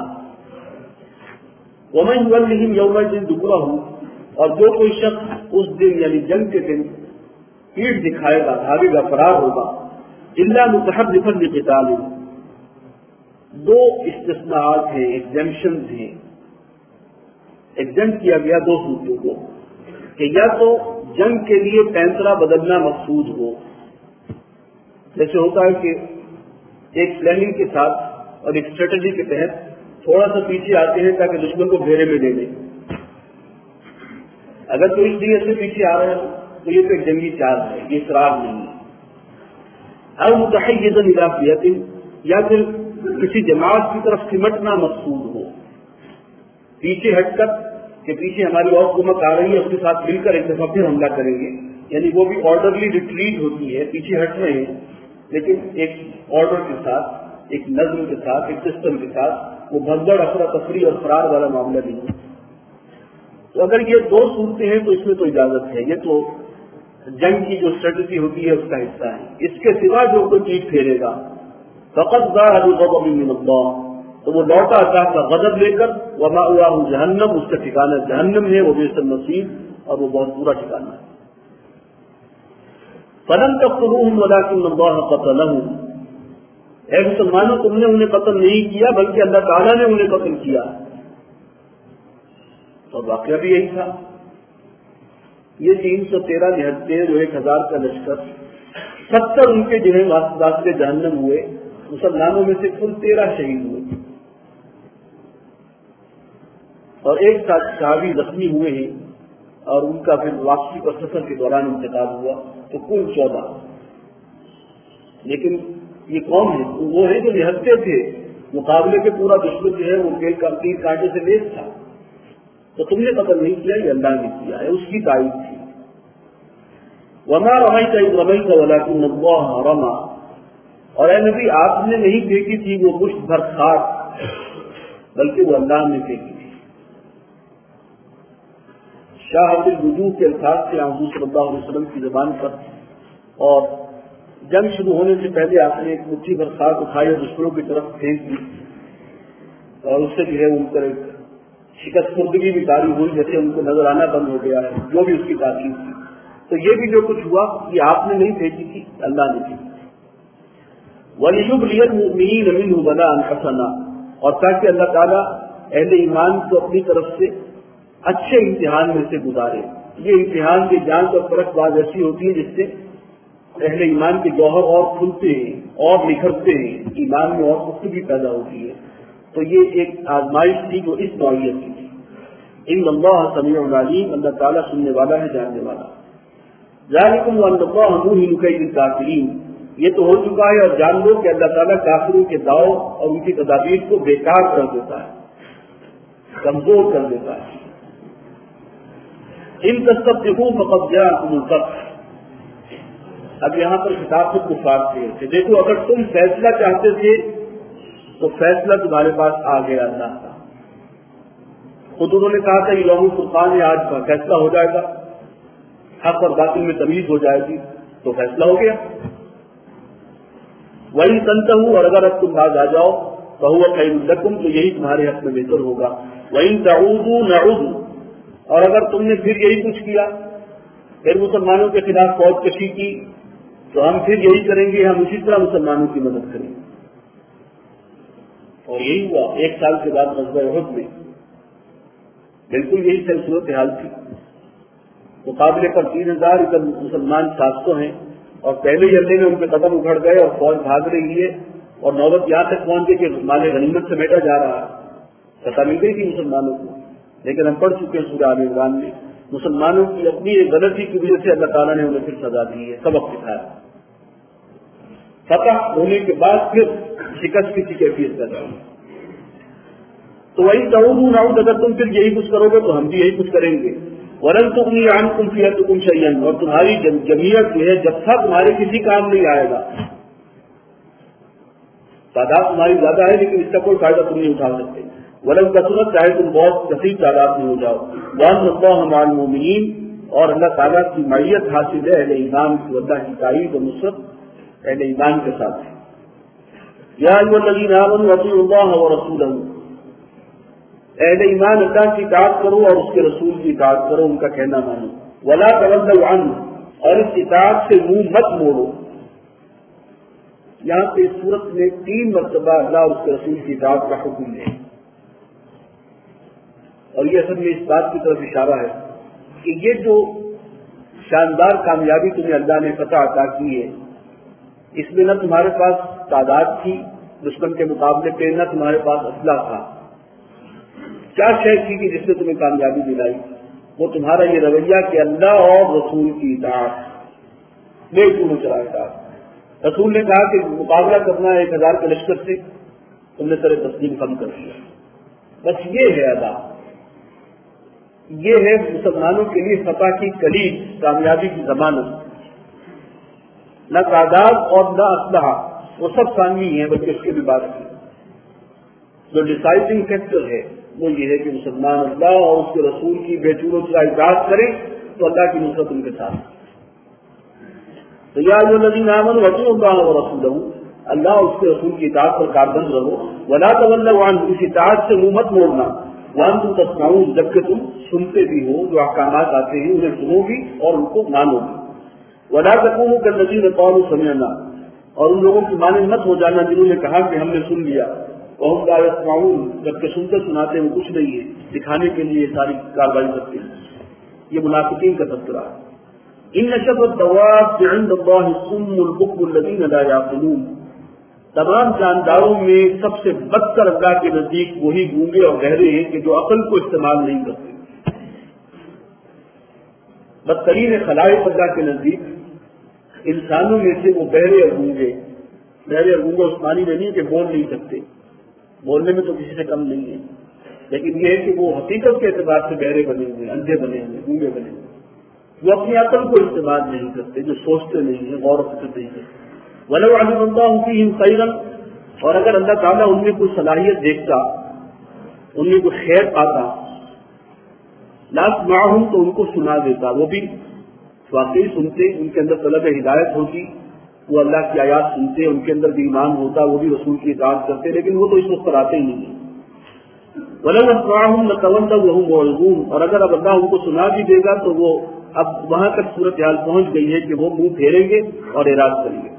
ومن یولہم یومئذ دبرہ، اور جو کوئی شخص اس دن یعنی جنگ کے دن پیٹھ دکھائے گا، بھاگے گا، فرار ہوگا، الا متحرفا لقتال، دو استثناءات ہیں، ایگزمپشنز ہیں. ایگزمپٹ کیا گیا دو صورتوں کو، کہ یا تو جنگ کے لیے فیصلہ بدلنا مقصود ہو، جیسے ہوتا ہے کہ ایک پلاننگ کے ساتھ اور ایک اسٹریٹجی کے تحت تھوڑا سا پیچھے آتے ہیں تاکہ دشمن کو گھیرے میں لے لیں. اگر کوئی اس لیے سے پیچھے آ رہا ہے تو یہ تو ایک جنگی چال ہے، یہ فرار نہیں ہے. او متحیزا الی فئۃ، یا پھر کسی جماعت کی طرف سمٹنا مقصود ہو، پیچھے ہٹ کر کہ پیچھے ہماری اور حکومت آ رہی ہے، اس کے ساتھ مل کر ایک دفعہ پھر حملہ کریں گے، یعنی وہ بھی آرڈرلی ریٹریٹ ہوتی ہے، پیچھے ہٹ رہے ہیں لیکن ایک آرڈر کے ساتھ، ایک نظم کے ساتھ، ایک سسٹم کے ساتھ، وہ بھگدڑ افراتفری اور فرار والا معاملہ نہیں ہے. تو اگر یہ دو صورتیں ہیں تو اس میں تو اجازت ہے، یہ تو جنگ کی جو اسٹریٹجی ہوتی ہے اس کا حصہ ہے. اس کے سوا جو کوئی پیٹ پھیرے گا فقط ذا بغضب من اللہ، تو وہ لوٹا اللہ کا غضب لے کر، ومأواہ جہنم، اس کا ٹھکانہ جہنم ہے، وہ بئس المصیر، اور وہ بہت برا ٹھکانہ ہے. فلم تقتلوہم ولکن اللہ قتلہم، اے مسلمانوں تم نے انہیں قتل نہیں کیا بلکہ اللہ تعالیٰ نے انہیں قتل کیا. اور واقعہ بھی یہی تھا. یہ تین سو تیرہ نہتے جو ایک ہزار کا لشکر، ستر ان کے جنہیں واسطے جہنم ہوئے، مسلمانوں میں سے کل تیرہ شہید ہوئے اور ایک ساتھ صحابی زخمی ہوئے ہیں اور ان کا پھر واپسی پر سفر کے دوران انتقال ہوا، تو کل چودہ. لیکن یہ کون ہے؟ وہ ہے جو نہتے تھے، مقابلے کے پورا دشمن جو ہے وہ تیر کانٹے سے لیس تھا. تو تم نے قتل نہیں کیا، یہ اللہ نے کیا ہے، اس کی تائید تھی. وما رمیت اذ رمیت ولکن اللہ رمی، اور اے نبی آپ نے نہیں پھینکی تھی وہ مشت بھر خاک، بلکہ وہ اللہ نے پھینکی تھی. شاہد الوجوہ کے الفاظ سے حضور صلی اللہ علیہ وسلم کی زبان پر، اور جنگ شروع ہونے سے پہلے آپ نے ایک مٹھی بھر خاک اٹھائی اور دشمنوں کی طرف پھینک دی، اور اس سے جو ہے ان پر ایک شکست خوردگی بھی طاری ہوئی، جیسے ان کو نظر آنا بند ہو گیا ہے جو بھی اس کی تاثیر تھی. تو یہ بھی جو کچھ ہوا یہ آپ نے نہیں بھیجی تھی، اللہ نے بھیجی. وَلِيُبْلِيَ الْمُؤْمِنِينَ مِنْهُ بَلَاءً حَسَنًا، اور تاکہ اللہ تعالیٰ اہل ایمان کو اپنی طرف سے اچھے امتحان میں سے گزارے. یہ امتحان کی جانچ اور پرکھ بعض ایسی ہوتی ہے جس سے اہل ایمان کے جوہر اور کھلتے ہیں اور نکھرتے ہیں، ایمان میں اور پختگی پیدا ہوتی ہے. تو یہ ایک آزمائش تھی جو اس نوعیت کی تھی. ان اللہ سمیع علیم، اللہ تعالیٰ سننے والا ہے، جاننے والا. ذالکم وان اللہ موہن کید الکافرین، یہ تو ہو چکا ہے اور جان لو کہ اللہ تعالیٰ کافروں کے داؤ اور ان کی تدابیر کو بیکار کر دیتا ہے، کمزور کر دیتا ہے. ان تستفتحوا فقد جاءکم الفتح، اب یہاں پر خطاب خود کفار سے کہ دیکھو اگر تم فیصلہ چاہتے تھے تو فیصلہ تمہارے پاس آ گیا اللہ کا. خود انہوں نے کہا تھا یہ یوم الفرقان ہے، آج کا فیصلہ ہو جائے گا، حق اور باطل میں تمیز ہو جائے گی، تو فیصلہ ہو گیا. وَإِن تَنْتَهُوا، اور اگر اب تم باز آ جاؤ فَهُوَ خَيْرٌ لَكُمْ، تو یہی تمہارے حق میں بہتر ہوگا. وَإِن تَعُودُوا نَعُودُ، اور اگر تم نے پھر یہی کچھ کیا، پھر مسلمانوں کے خلاف فوج کشی کی، تو ہم پھر یہی کریں گے، ہم اسی طرح مسلمانوں کی مدد کریں گے. اور یہی ہوا ایک سال کے بعد غزوہ احد میں بالکل یہی صورت حال تھی. مقابلے پر تین ہزار مسلمان سات سو ہیں، اور پہلے ہی حملے میں ان کے قدم اکھڑ گئے اور فوج بھاگ رہی ہے، اور نوبت یہاں تک پہنچ گئی کہ مال غنیمت سمیٹا جا رہا ہے. پتہ مل گئی تھی مسلمانوں کو، لیکن ہم پڑھ چکے ہیں سورہ آل عمران میں مسلمانوں کی اپنی ایک غلطی کی وجہ سے اللہ تعالیٰ نے انہیں پھر سزا دی ہے، سبق سکھایا. فتح ہونے کے بعد پھر شکست کی کیفیت پیدا ہوئی. تو وہی تعودوا نعود، اگر تم پھر یہی کچھ کرو گے تو ہم بھی یہی کچھ کریں گے. وَلَن تُغْنِيَ عَنْكُمْ فِئَتُكُمْ شَيْئًا، اور تمہاری جمعیت جو ہے جتھا تمہارے کسی کام نہیں آئے گا. تعداد تمہاری زیادہ ہے لیکن اس کا کوئی فائدہ تم نہیں اٹھا سکتے. وَلَن كَثُرَتْ، چاہے تم بہت کثیر تعداد میں ہو جاؤ. وَأَنَّ اللَّهَ مَعَ الْمُؤْمِنِينَ، اور اللہ تعالیٰ کی معیت حاصل ہے اہل ایمان کی، اللہ کی تائید و نصرت اہل ایمان کے ساتھ ہے. یا ایھا الذین آمنوا اطیعوا اللہ ورسولہ، اہل ایمان اللہ کی اطاعت کرو اور اس کے رسول کی اطاعت کرو، ان کا کہنا مانو. ولا تولوا عنہ، اور اس اطاعت سے منہ مت موڑو. یہاں پہ اس صورت میں تین مرتبہ اللہ اور اس کے رسول کی اطاعت کا حکم ہے، اور یہ اصل میں اس بات کی طرف اشارہ ہے کہ یہ جو شاندار کامیابی تمہیں اللہ نے فتح عطا کی ہے، اس میں نہ تمہارے پاس تعداد تھی دشمن کے مقابلے پہ، نہ تمہارے پاس اسلحہ تھا. کیا شے تھی کہ جس نے تمہیں کامیابی دلائی؟ وہ تمہارا یہ رویہ کہ اللہ اور رسول کی اطاعت، بے چونو چلا اطاعت. رسول نے کہا کہ مقابلہ کرنا ہے ایک ہزار کے لشکر سے، تم نے سر تسلیم کم کر دیا. بس یہ ہے ادا، یہ ہے مسلمانوں کے لیے فتح کی کلید، کامیابی کی ضمانت. نہ تعداد اور نہ اسلحہ، وہ سب ثانوی ہیں، بلکہ اس کے بھی بات کی. جو ڈیسائڈنگ فیکٹر ہے وہ یہ ہے کہ مسلمان اللہ اور اس کے رسول کی بے چونو چلا اطاعت کریں تو اللہ کی نصرت ان کے ساتھ. تو یا ایھا الذین آمنوا اطیعوا اللہ ورسولہ، اللہ اور اس کے رسول کی اطاعت پر کاربند رہو. ولا تولوا عنہ، اس اطاعت سے منہ مت موڑنا. وانتم تسمعون، جبکہ تم سنتے بھی ہو، جو احکامات آتے ہیں انہیں سنو بھی اور ان کو مانو بھی. ولا تکونوا کالذین قالوا سمعنا، اور ان لوگوں کی مانند مت ہو جانا جنہوں نے کہا کہ ہم نے سن لیا. وهم لا يسمعون، جبکہ سنتے سناتے وہ کچھ نہیں ہے، دکھانے کے لیے ساری کارروائی کرتے ہیں. یہ منافقین کا تذکرہ ہے. ان شر الدواب عند اللہ الصم البکم الذین لا یعقلون، تمام جانداروں میں سب سے بدتر اللہ کے نزدیک وہی گونگے اور بہرے ہیں کہ جو عقل کو استعمال نہیں کرتے. بدترین خلائق اللہ کے نزدیک انسانوں میں سے وہ بہرے اور گونگے. بہرے اور گونگے اس معنی میں نہیں کہ بول نہیں سکتے، بولنے میں تو کسی سے کم نہیں ہے، لیکن یہ ہے کہ وہ حقیقت کے اعتبار سے بہرے بنے ہوئے، اندھے بنے ہوئے، گونگے بنے ہوئے، وہ اپنی عقل کو استعمال نہیں کرتے، جو سوچتے نہیں ہیں، غور و فکر نہیں کرتے۔ وَلَوْ عَلِمَ اللَّهُ فِيهِمْ خَيْرًا، اور اگر اللہ تعالیٰ ان میں کوئی صلاحیت دیکھتا، ان میں کوئی خیر پاتا، لَأَسْمَعَهُمْ، تو ان کو سنا دیتا، وہ بھی واقعی سنتے، ان کے اندر طلب ہدایت ہوتی، وہ اللہ کی آیات سنتے، ان کے اندر بھی ایمان ہوتا، وہ بھی رسول کی اطاعت کرتے، لیکن وہ تو اس وقت پر آتے ہی نہیں۔ وَلَوْ أَسْمَعَهُمْ لَتَوَلَّوْا وَهُمْ مُعْرِضُونَ، اور اگر اب اللہ ان کو سنا بھی دے گا تو وہ اب وہاں تک صورتحال پہنچ گئی ہے کہ وہ منہ پھیریں گے اور اعراض کریں گے۔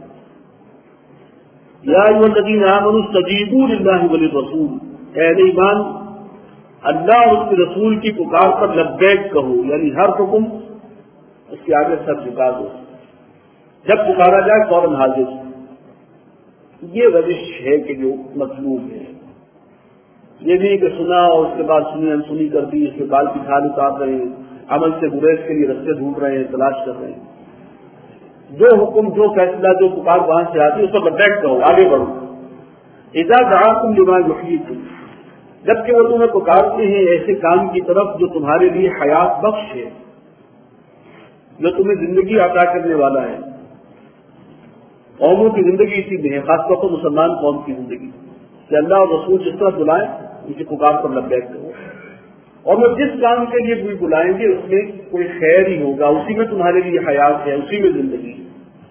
یا ایھا الذین آمنوا استجیبوا للہ وللرسول، اے اہل ایمان، اللہ اور اس کے رسول کی پکار پر لبیک کہو، یعنی ہر حکم اس کے آگے سر جھکا دو، جب پکارا جائے فوراً حاضر۔ یہ روش ہے کہ جو مطلوب ہے، یہ نہیں کہ سنا اور اس کے بعد سنی انسنی کر دی، اس کے بال کی کھال اتار رہے ہیں، عمل سے گریز کے لیے رستے ڈھونڈ رہے ہیں، تلاش کر رہے ہیں۔ جو حکم، جو فیصلہ، جو پکار وہاں سے آتی ہے اس پر بیٹھ کرو، آگے بڑھو۔ اذا دعاکم لما یحییکم، جبکہ وہ تمہیں پکارتے ہیں ایسے کام کی طرف جو تمہارے لیے حیات بخش ہے، جو تمہیں زندگی عطا کرنے والا ہے۔ قوموں کی زندگی اسی میں ہے، خاص طور پر مسلمان قوم کی زندگی، کہ اللہ اور رسول جس طرح بلائیں ان کی پکار پر لبیک کرو، اور وہ جس کام کے لیے بھی بلائیں گے اس میں کوئی خیر ہی ہوگا، اسی میں تمہارے لیے حیات ہے، اسی میں زندگی ہے۔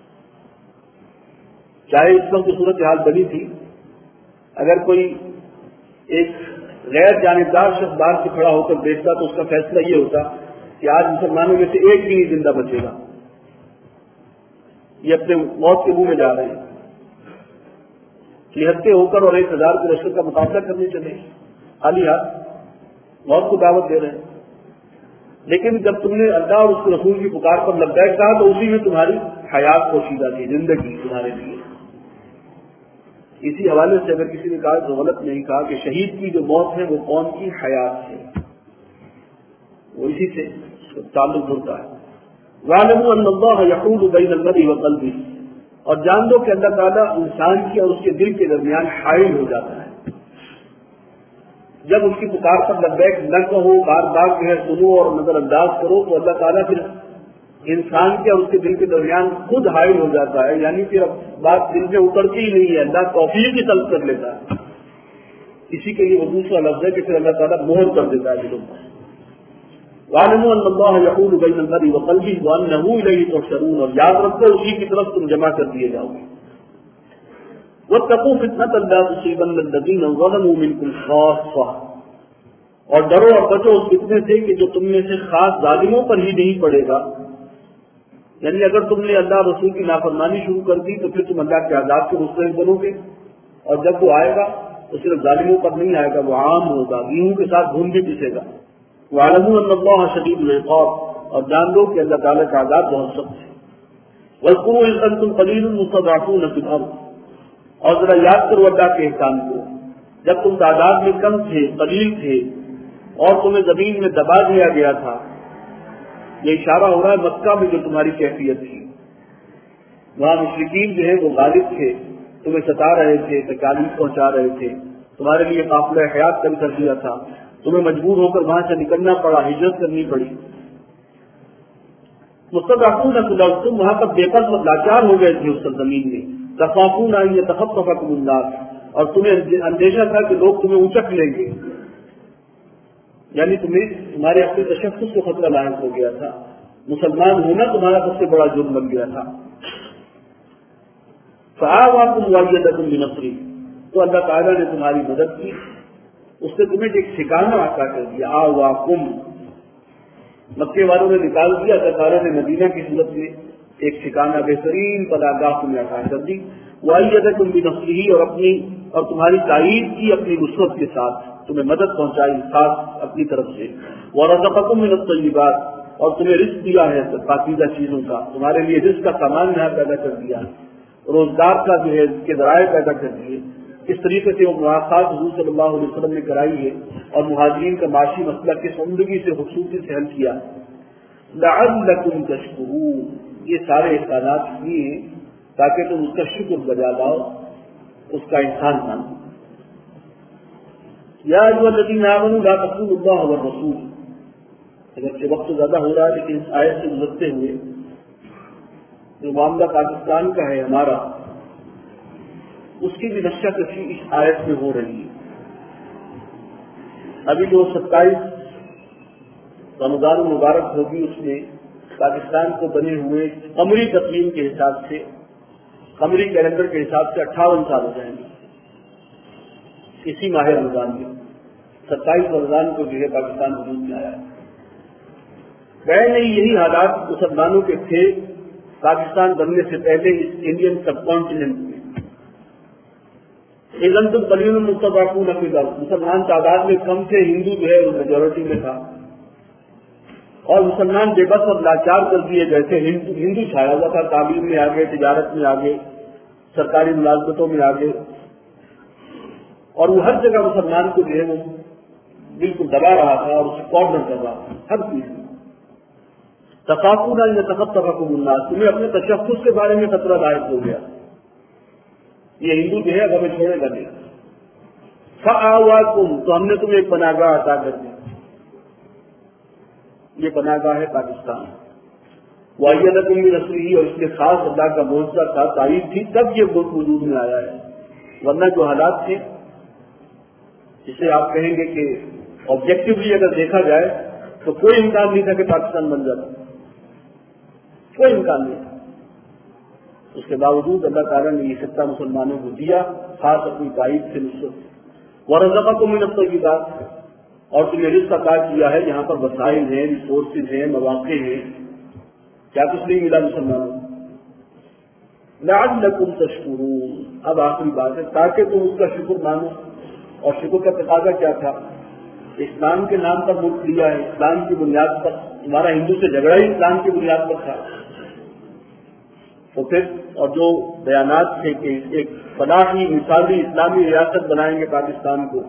چاہے اس وقت صورتحال بنی تھی، اگر کوئی ایک غیر جانبدار شخص باہر سے کھڑا ہو کر دیکھتا تو اس کا فیصلہ یہ ہوتا کہ آج مسلمانوں میں سے ایک بھی نہیں زندہ بچے گا، یہ اپنے موت کے منہ میں جا رہے ہیں، نہتے ہو کر اور ایک ہزار کے لشکر کا مقابلہ کرنے چلے، خالی ہاتھ موت کو دعوت دے رہے ہیں۔ لیکن جب تم نے اللہ اور اس کے رسول کی پکار پر لبیک کہا تو اسی میں تمہاری حیات پوشیدہ تھی، زندگی تمہارے لیے۔ اسی حوالے سے اگر کسی نے کہا تو غلط نہیں کہا کہ شہید کی جو موت ہے وہ قوم کی حیات ہے، وہ اسی سے تعلق ہوتا ہے۔ وَاعْلَمُوا أَنَّ اللَّهَ يَحُولُ بَيْنَ الْمَرْءِ وَقَلْبِهِ، اور جان دو کہ اللہ تعالیٰ انسان کی اور اس کے دل کے درمیان حائل ہو جاتا ہے۔ جب اس کی پکار پر لبیک نہ کہو، بار بار جو ہے سنو اور نظر انداز کرو، تو اللہ تعالیٰ پھر انسان کے اور اس کے دل کے درمیان خود حائل ہو جاتا ہے، یعنی پھر اب بات دل میں اترتی ہی نہیں ہے، اللہ توفیق کی طلب کر لیتا ہے۔ اسی کے لیے وہ دوسرا لفظ ہے کہ پھر اللہ تعالیٰ مہر کر دیتا ہے دلوں پر۔ وَاعْلَمُوا أَنَّ اللَّهَ يَحُولُ بَيْنَ الْمَرْءِ وَقَلْبِهِ وَأَنَّهُ إِلَيْهِ تُحْشَرُونَ، اور یاد رکھو اسی کی طرف تم جمع کر دیے جاؤ گے۔ وَاتَّقُوا فِتْنَةً لَا تُصِيبَنَّ الَّذِينَ ظَلَمُوا مِنكُمْ خَاصَّةً، اور ڈرو اور بچو اس فتنے سے کہ جو تم میں سے خاص ظالموں پر ہی نہیں پڑے گا، یعنی اگر تم نے اللہ رسول کی نافرمانی شروع کر دی تو پھر تم اللہ کے عذاب کے مستحق بنو گے، اور جب وہ آئے گا تو صرف ظالموں پر نہیں آئے گا، وہ عام ہوگا، گیہوں کے ساتھ گھون بھی پیسے گا۔ وَاعْلَمُوا أَنَّ اللَّهَ شَدِيدُ الْعِقَابِ، اور جان لو کہ اللہ تعالیٰ کا عذاب بہت سخت ہے۔ وَاذْكُرُوا إِذْ أَنْتُمْ قَلِيلٌ مُسْتَضْعَفُونَ فِي الْأَرْضِ، اور ذرا یاد کرو اللہ کے احسان کو، جب تم تعداد میں کم تھے، قلیل تھے، اور تمہیں زمین میں دبا دیا گیا تھا۔ یہ اشارہ ہو رہا ہے مکہ میں جو تمہاری کیفیت تھی، وہاں مشرکین جو ہے وہ غالب تھے، تمہیں ستا رہے تھے، تکالیف پہنچا رہے تھے، تمہارے لیے قافلہ حیات کم کر دیا تھا، تمہیں مجبور ہو کر وہاں سے نکلنا پڑا، ہجرت کرنی پڑی۔ مستضعفون فی الارض، تم وہاں پر بے قدر لاچار ہو گئے تھے اس سرزمین میں۔ تخافون ان یتخطفکم الناس، اور تمہیں اندیشہ تھا کہ لوگ تمہیں اچک لیں گے، یعنی تمہیں تمہارے اپنے تشخص کو خطرہ لاحق ہو گیا تھا، مسلمان ہونا تمہارا سب سے بڑا جرم بن گیا تھا۔ فآواکم وایدکم بنصرہ، تو اللہ تعالیٰ نے تمہاری مدد کی، اس نے تمہیں ایک ٹھکانہ عطا کر دیا۔ آواکم، مکے والوں نے نکال دیا، اللہ تعالیٰ نے مدینہ کی صورت میں ایک ٹھکانہ بہترین پناہگاہ تمہیں عطا کر دی۔ وایدکم بنصرہ، اور اپنی اور تمہاری تائید کی اپنی نصرت کے ساتھ، تمہیں مدد پہنچائی خاص اپنی طرف سے۔ ورزقکم من الطیبات، اور تمہیں رزق دیا ہے پاکیزہ چیزوں کا، تمہارے لیے رزق کا سامان یہاں پیدا کر دیا، روزگار کا جو ہے اس کے ذرائع پیدا کر دیے۔ اس طریقے سے وہ مواقعات حضور صلی اللہ علیہ وسلم نے کرائی ہے، اور مہاجرین کا معاشی مسئلہ کس عمدگی سے خوبصورتی سے حل کیا۔ لعلکم تشکرون، یہ سارے احسانات کیے ہیں تاکہ تم اس کا شکر بجا لاؤ، اس کا احسان مانو۔ یا ایھا الذین آمنوا لا تخونوا اللہ والرسول. اگرچہ وقت زیادہ ہو رہا ہے لیکن اس آیت سے گزرتے ہوئے جو معاملہ پاکستان کا ہے ہمارا، اس کی بھی نقشہ کشی اس آیت میں ہو رہی ہے. ابھی جو ستائیس رمضان المبارک ہوگی اس میں پاکستان کو بنے ہوئے قمری تقویم کے حساب سے، قمری کیلنڈر کے حساب سے اٹھاون سال ہو جائیں گے. اسی ماہ رمضان میں ستائیس رمضان کو جو ہے پاکستان وجود میں آیا ہے. پہلے نہیں یہی حالات مسلمانوں کے تھے پاکستان بننے سے پہلے اس انڈین سب کانٹیننٹ میں. ایزن تم قلیل مستضعفون فی الارض، مسلمان تعداد میں کم تھے، ہندو جو ہے وہ میجورٹی میں تھا، اور مسلمان بے بس اور لاچار کر دیے گئے تھے. ہندو ہندو چھایا ہوا تھا، تعلیم میں آگے، تجارت میں آگے، سرکاری ملازمتوں میں آگے، اور وہ ہر جگہ مسلمان کو جو ہے وہ بالکل دبا رہا تھا اور اسے کارنر کر رہا تھا ہر چیز میں. تخافون ان یتخطفکم الناس، تمہیں اپنے تشخص کے بارے میں خطرہ لاحق ہو گیا، یہ ہندو جو ہے اب ہمیں چھوڑے گا نہیں. فآواکم، تو ہم نے تمہیں ایک پناہ گاہ عطا کر دی. یہ پناہ گاہ ہے پاکستان. وَأَيَّدَكُم بِنَصْرِهِ، اور اس کے خاص اللہ کا معجزہ تھا، تائید تھی، تب یہ ملک وجود میں آیا ہے. ورنہ جو حالات تھے جسے آپ کہیں گے کہ آبجیکٹولی اگر دیکھا جائے تو کوئی امکان نہیں تھا کہ پاکستان بن جاتا، کوئی امکان نہیں تھا. اس کے باوجود اللہ تعالیٰ نے یہ خطہ مسلمانوں کو دیا، خاص اپنی تائید سے نصرت. وَرَزَقَكُم مِّنَ الطَّيِّبَاتِ، اور تمہیں رزق عطا کیا ہے، یہاں پر وسائل ہیں، ریسورسز ہیں، مواقع ہیں. کیا کچھ نہیں ملا مسلمانوں کو؟ لَعَلَّكُمْ تَشْكُرُونَ، اب آخری بات ہے تاکہ تم اس کا شکر مانو. اور شکر کا تقاضا کیا تھا؟ اسلام کے نام پر ملک لیا ہے، اسلام کی بنیاد پر. ہمارا ہندو سے جھگڑا ہی اسلام کی بنیاد پر تھا. تو پھر اور جو بیانات تھے کہ ایک فلاحی مثالی اسلامی ریاست بنائیں گے پاکستان کو،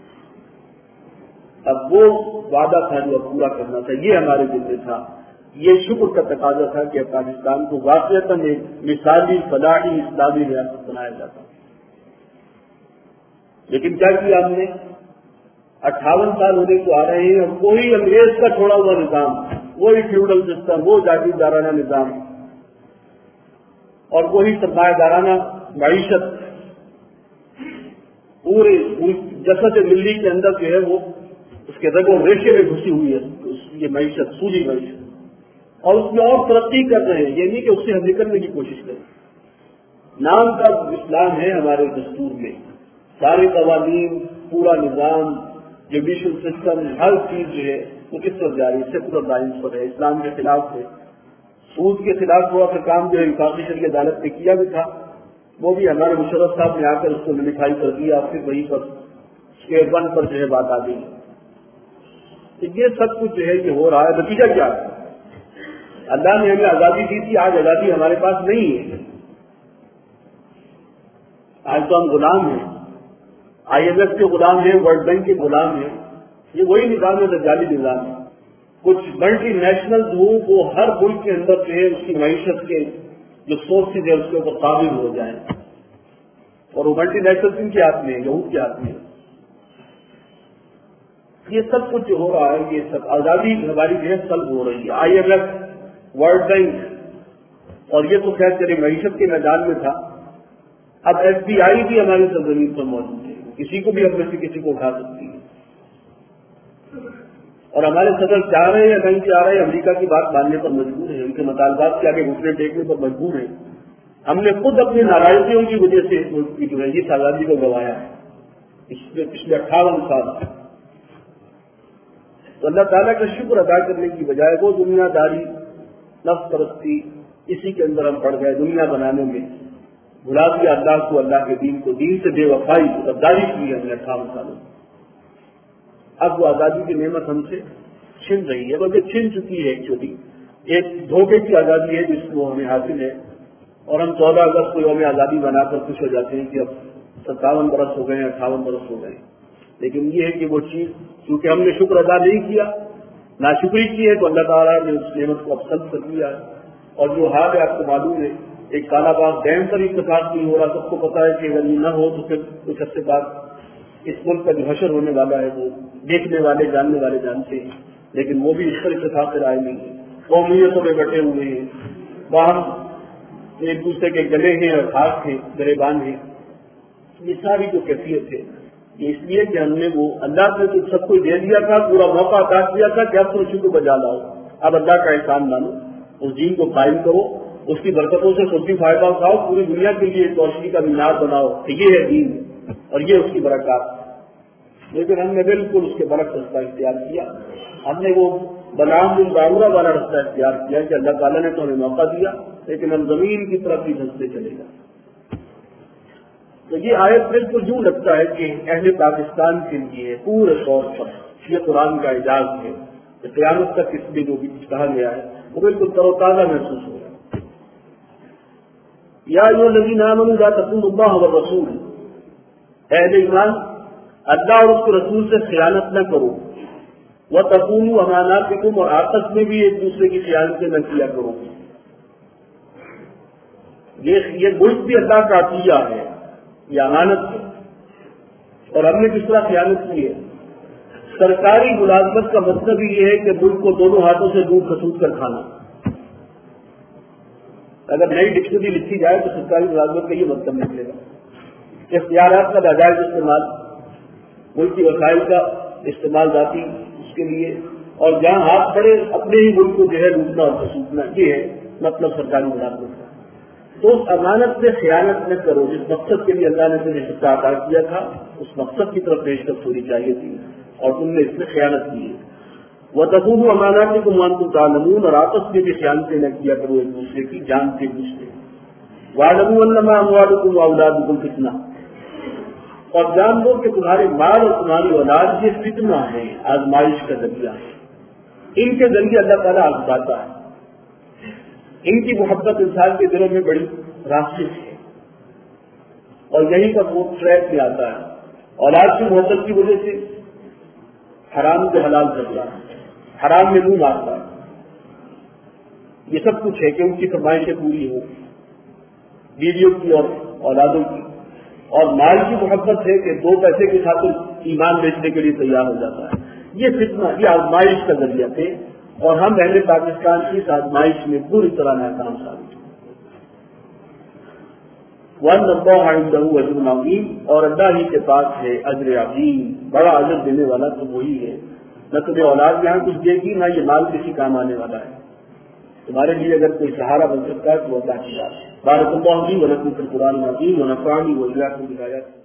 اب وہ وعدہ تھا جو اب پورا کرنا تھا، یہ ہمارے دل میں تھا. یہ شکر کا تقاضا تھا کہ پاکستان کو واقعتاً ایک مثالی فلاحی اسلامی ریاست بنایا جاتا. لیکن کیا کیا ہم نے؟ اٹھاون سال ہونے کو آ رہے ہیں اور کوئی انگریز کا چھوڑا ہوا نظام، وہی فیوڈل سسٹم، وہ جاگیردارانہ نظام اور وہی سرمایہ دارانہ معیشت پورے جسد ملی کے اندر جو ہے وہ اس کے رگ و ریشے میں گھسی ہوئی ہے. یہ معیشت سولی معیشت، اور اس میں اور ترقی کر رہے ہیں. یہ نہیں کہ اس سے ہم نکلنے کی کوشش کریں. نام کا اسلام ہے ہمارے دستور میں، سارے قوانین، پورا نظام، جوڈیشل سسٹم، ہر چیز جو ہے وہ کس طرف جا رہی ہے؟ سیکولر لائنس پر ہے، اسلام کے خلاف ہے. سود کے خلاف ہوا پھر کام جو ہے وفاقی شرعی عدالت نے کیا بھی تھا، وہ بھی ہمارے مشرف صاحب نے آ کر اس کو لکھائی کر دیا، پھر وہیں پر اسکیئر ون پر جو ہے بات آ گئی. یہ سب کچھ جو ہے یہ ہو رہا ہے. نتیجہ کیا ہے؟ اللہ نے ہمیں آزادی دی تھی، آج آزادی ہمارے پاس نہیں ہے. آج تو ہم غلام ہیں، آئی ایم ایف کے غلام ہیں، ورلڈ بینک کے غلام ہیں. یہ وہی نظام ہے، دجالی نظام ہے. کچھ ملٹی نیشنل ہوں وہ ہر ملک کے اندر جو ہے اس کی معیشت کے جو سورسز ہے اس کے اوپر قابل ہو جائیں، اور وہ ملٹی نیشنل ان کے ہاتھ میں ہے، یہود کے ہاتھ میں ہے. یہ سب کچھ جو ہو رہا ہے یہ سب آزادی ہماری جو ہے سلب ہو رہی ہے. I M F, world bank, اور یہ تو خیر چلے معیشت کے میدان میں تھا. اب ایف بی آئی بھی ہماری سرزمین پر موجود ہے، کسی کو بھی اب میں سے کسی کو اٹھا سکتی ہے. اور ہمارے صدر چاہ رہے ہیں یا نہیں چاہ رہے ہیں، امریکہ کی بات ماننے پر مجبور ہیں، ان کے مطالبات کے آگے گھٹنے ٹیکنے پر مجبور ہیں. ہم نے خود اپنی ناراضگیوں کی وجہ سے اس ملک کی جو ہے اس آزادی کو گنوایا ہے پچھلے پچھلے اٹھاون سال. تو اللہ تعالیٰ کا شکر ادا کرنے کی بجائے وہ دنیا داری، نفس پرستی، اسی کے اندر ہم پڑ گئے. دنیا بنانے میں بھلا دیا اللہ کو، اللہ کے دین کو، دین سے بے وفائی غداری کی ہم نے اٹھاون سالوں. اب وہ آزادی کی نعمت ہم سے چھن رہی ہے، بلکہ چھن چکی ہے. ایکچولی ایک دھوکے کی آزادی ہے جس کو ہمیں حاصل ہے، اور ہم چودہ اگست کو یوم آزادی بنا کر خوش ہو جاتے ہیں کہ اب ستاون برس ہو گئے ہیں، اٹھاون برس ہو گئے ہیں. لیکن یہ ہے کہ وہ چیز کیونکہ ہم نے شکر ادا نہیں کیا، ناشکری کی ہے، تو اللہ تعالیٰ نے اس نعمت کو اب سلب کر دیا ہے. اور جو حال ہے آپ کو معلوم ہے، ایک کالا باغ ڈیم پر اتفاق نہیں ہو رہا. سب کو پتا ہے کہ اگر یہ نہ ہو تو پھر کچھ عرصے بعد اس ملک کا جو حشر ہونے والا ہے وہ دیکھنے والے جاننے والے جانتے ہیں، لیکن وہ بھی اس پر اتفاق رائے نہیں ہے، قومیتوں میں بٹے ہوئے ہیں، باہم ایک دوسرے کے گلے ہیں اور ہاتھ ہیں، گریبان ہیں. یہ ساری جو کیفیت ہے یہ اس لیے کہ ہم نے وہ اللہ نے تو سب کو دے دیا تھا، پورا موقع عطا کیا تھا کہ اب تو اسی کو بجا لاؤ، اب اللہ کا احسان مانو، اس دین کو قائم کرو، اس کی برکتوں سے خود بھی فائدہ اٹھاؤ، پوری دنیا کے لیے روشنی کا مینار بناؤ کہ یہ ہے دین اور یہ اس کی برکات. لیکن ہم نے بالکل اس کے برعکس رستہ اختیار کیا. ہم نے وہ بلام الباورہ والا رستہ اختیار کیا کہ اللہ تعالیٰ نے تو ہمیں موقع دیا لیکن ہم زمین کی طرف بھی دھنستے چلے گا. تو یہ آیت بالکل یوں لگتا ہے کہ اہل پاکستان کے لیے پورے طور پر یہ قرآن کا اعجاز ہے کہ قیامت تک اس میں جو بھی کچھ کہا گیا ہے وہ بالکل تر و تازہ محسوس ہو رہا ہے. یا ایھا الذین آمنوا لا تخونوا اللہ والرسول، اہل ایمان اللہ اور اس کے رسول سے خیانت نہ کرو، وتخونوا اماناتکم، اور آپس میں بھی ایک دوسرے کی خیانتیں نہ کیا کرو. یہ یہ ملک بھی اللہ کا عطیہ ہے، یہ امانت ہے، اور ہم نے کس طرح خیانت کی ہے. سرکاری ملازمت کا مطلب ہی یہ ہے کہ ملک کو دونوں ہاتھوں سے دودھ کھسوٹ کر کھانا. اگر نئی ڈکشنری لکھی جائے تو سرکاری ملازمت کا یہ مطلب نکلے گا. اختیارات کا ناجائز استعمال، ملک کی وسائل کا استعمال ذاتی اس کے لیے، اور جہاں ہاتھ پڑے اپنے ہی ملک کو جو ہے لوٹنا اور کھسوٹنا، یہ ہے مطلب سرکاری ملازمت کا. تو اس امانت سے خیانت نہ کرو. جس مقصد کے لیے اللہ نے تمہیں حصہ عطا کیا تھا اس مقصد کی طرف پیشکش ہونی چاہیے تھی اور تم نے اس میں خیانت کی ہے. وَتَخُونُوا أَمَانَاتِكُمْ وَأَنْتُمْ تَعْلَمُونَ، اور آپس میں بھی خیانتیں نہ کیا کرو ایک دوسرے کی جانتے بوجھتے. وَاعْلَمُوا أَنَّمَا أَمْوَالُكُمْ وَأَوْلَادُكُمْ فِتْنَةٌ، اور جان لو کہ تمہارے مال اور تمہاری اولاد یہ فتنہ ہے، آزمائش کا ذریعہ ہے. ان کے ذریعے اللہ تعالیٰ آزماتا ہے. ان کی محبت انسان کے دلوں میں بڑی راسخ ہے اور یہیں پر وہ ٹریک میں آتا ہے. اولاد کی محبت کی وجہ سے حرام کو حلال کرتا ہے، حرام میں منہ مارتا ہے. یہ سب کچھ ہے کہ ان کی فرمائشیں پوری ہوں، بیویوں کی اور اولادوں کی. اور مال کی محبت ہے کہ دو پیسے کے خاطر ایمان بیچنے کے لیے تیار ہو جاتا ہے. یہ فتنہ، یہ آزمائش کا ذریعہ تھے اور ہم اہل پاکستان کی اس آزمائش میں پوری طرح ناکام ثابت ہوئے. وَأَنَّ اللَّهَ عِندَهُ أَجْرٌ عَظِيمٌ، اور اللہ ہی کے پاس ہے اجر عظیم، بڑا اجر دینے والا تو وہی ہے. نہ تمہیں اولاد یہاں کچھ دے گی، نہ یہ مال کسی کام آنے والا ہے. تمہارے لیے اگر کوئی سہارا بن سکتا ہے تو اللہ کی بات ہے. بارک اللہ لي ولكم في القرآن العظيم ونفعني وإياكم بالآيات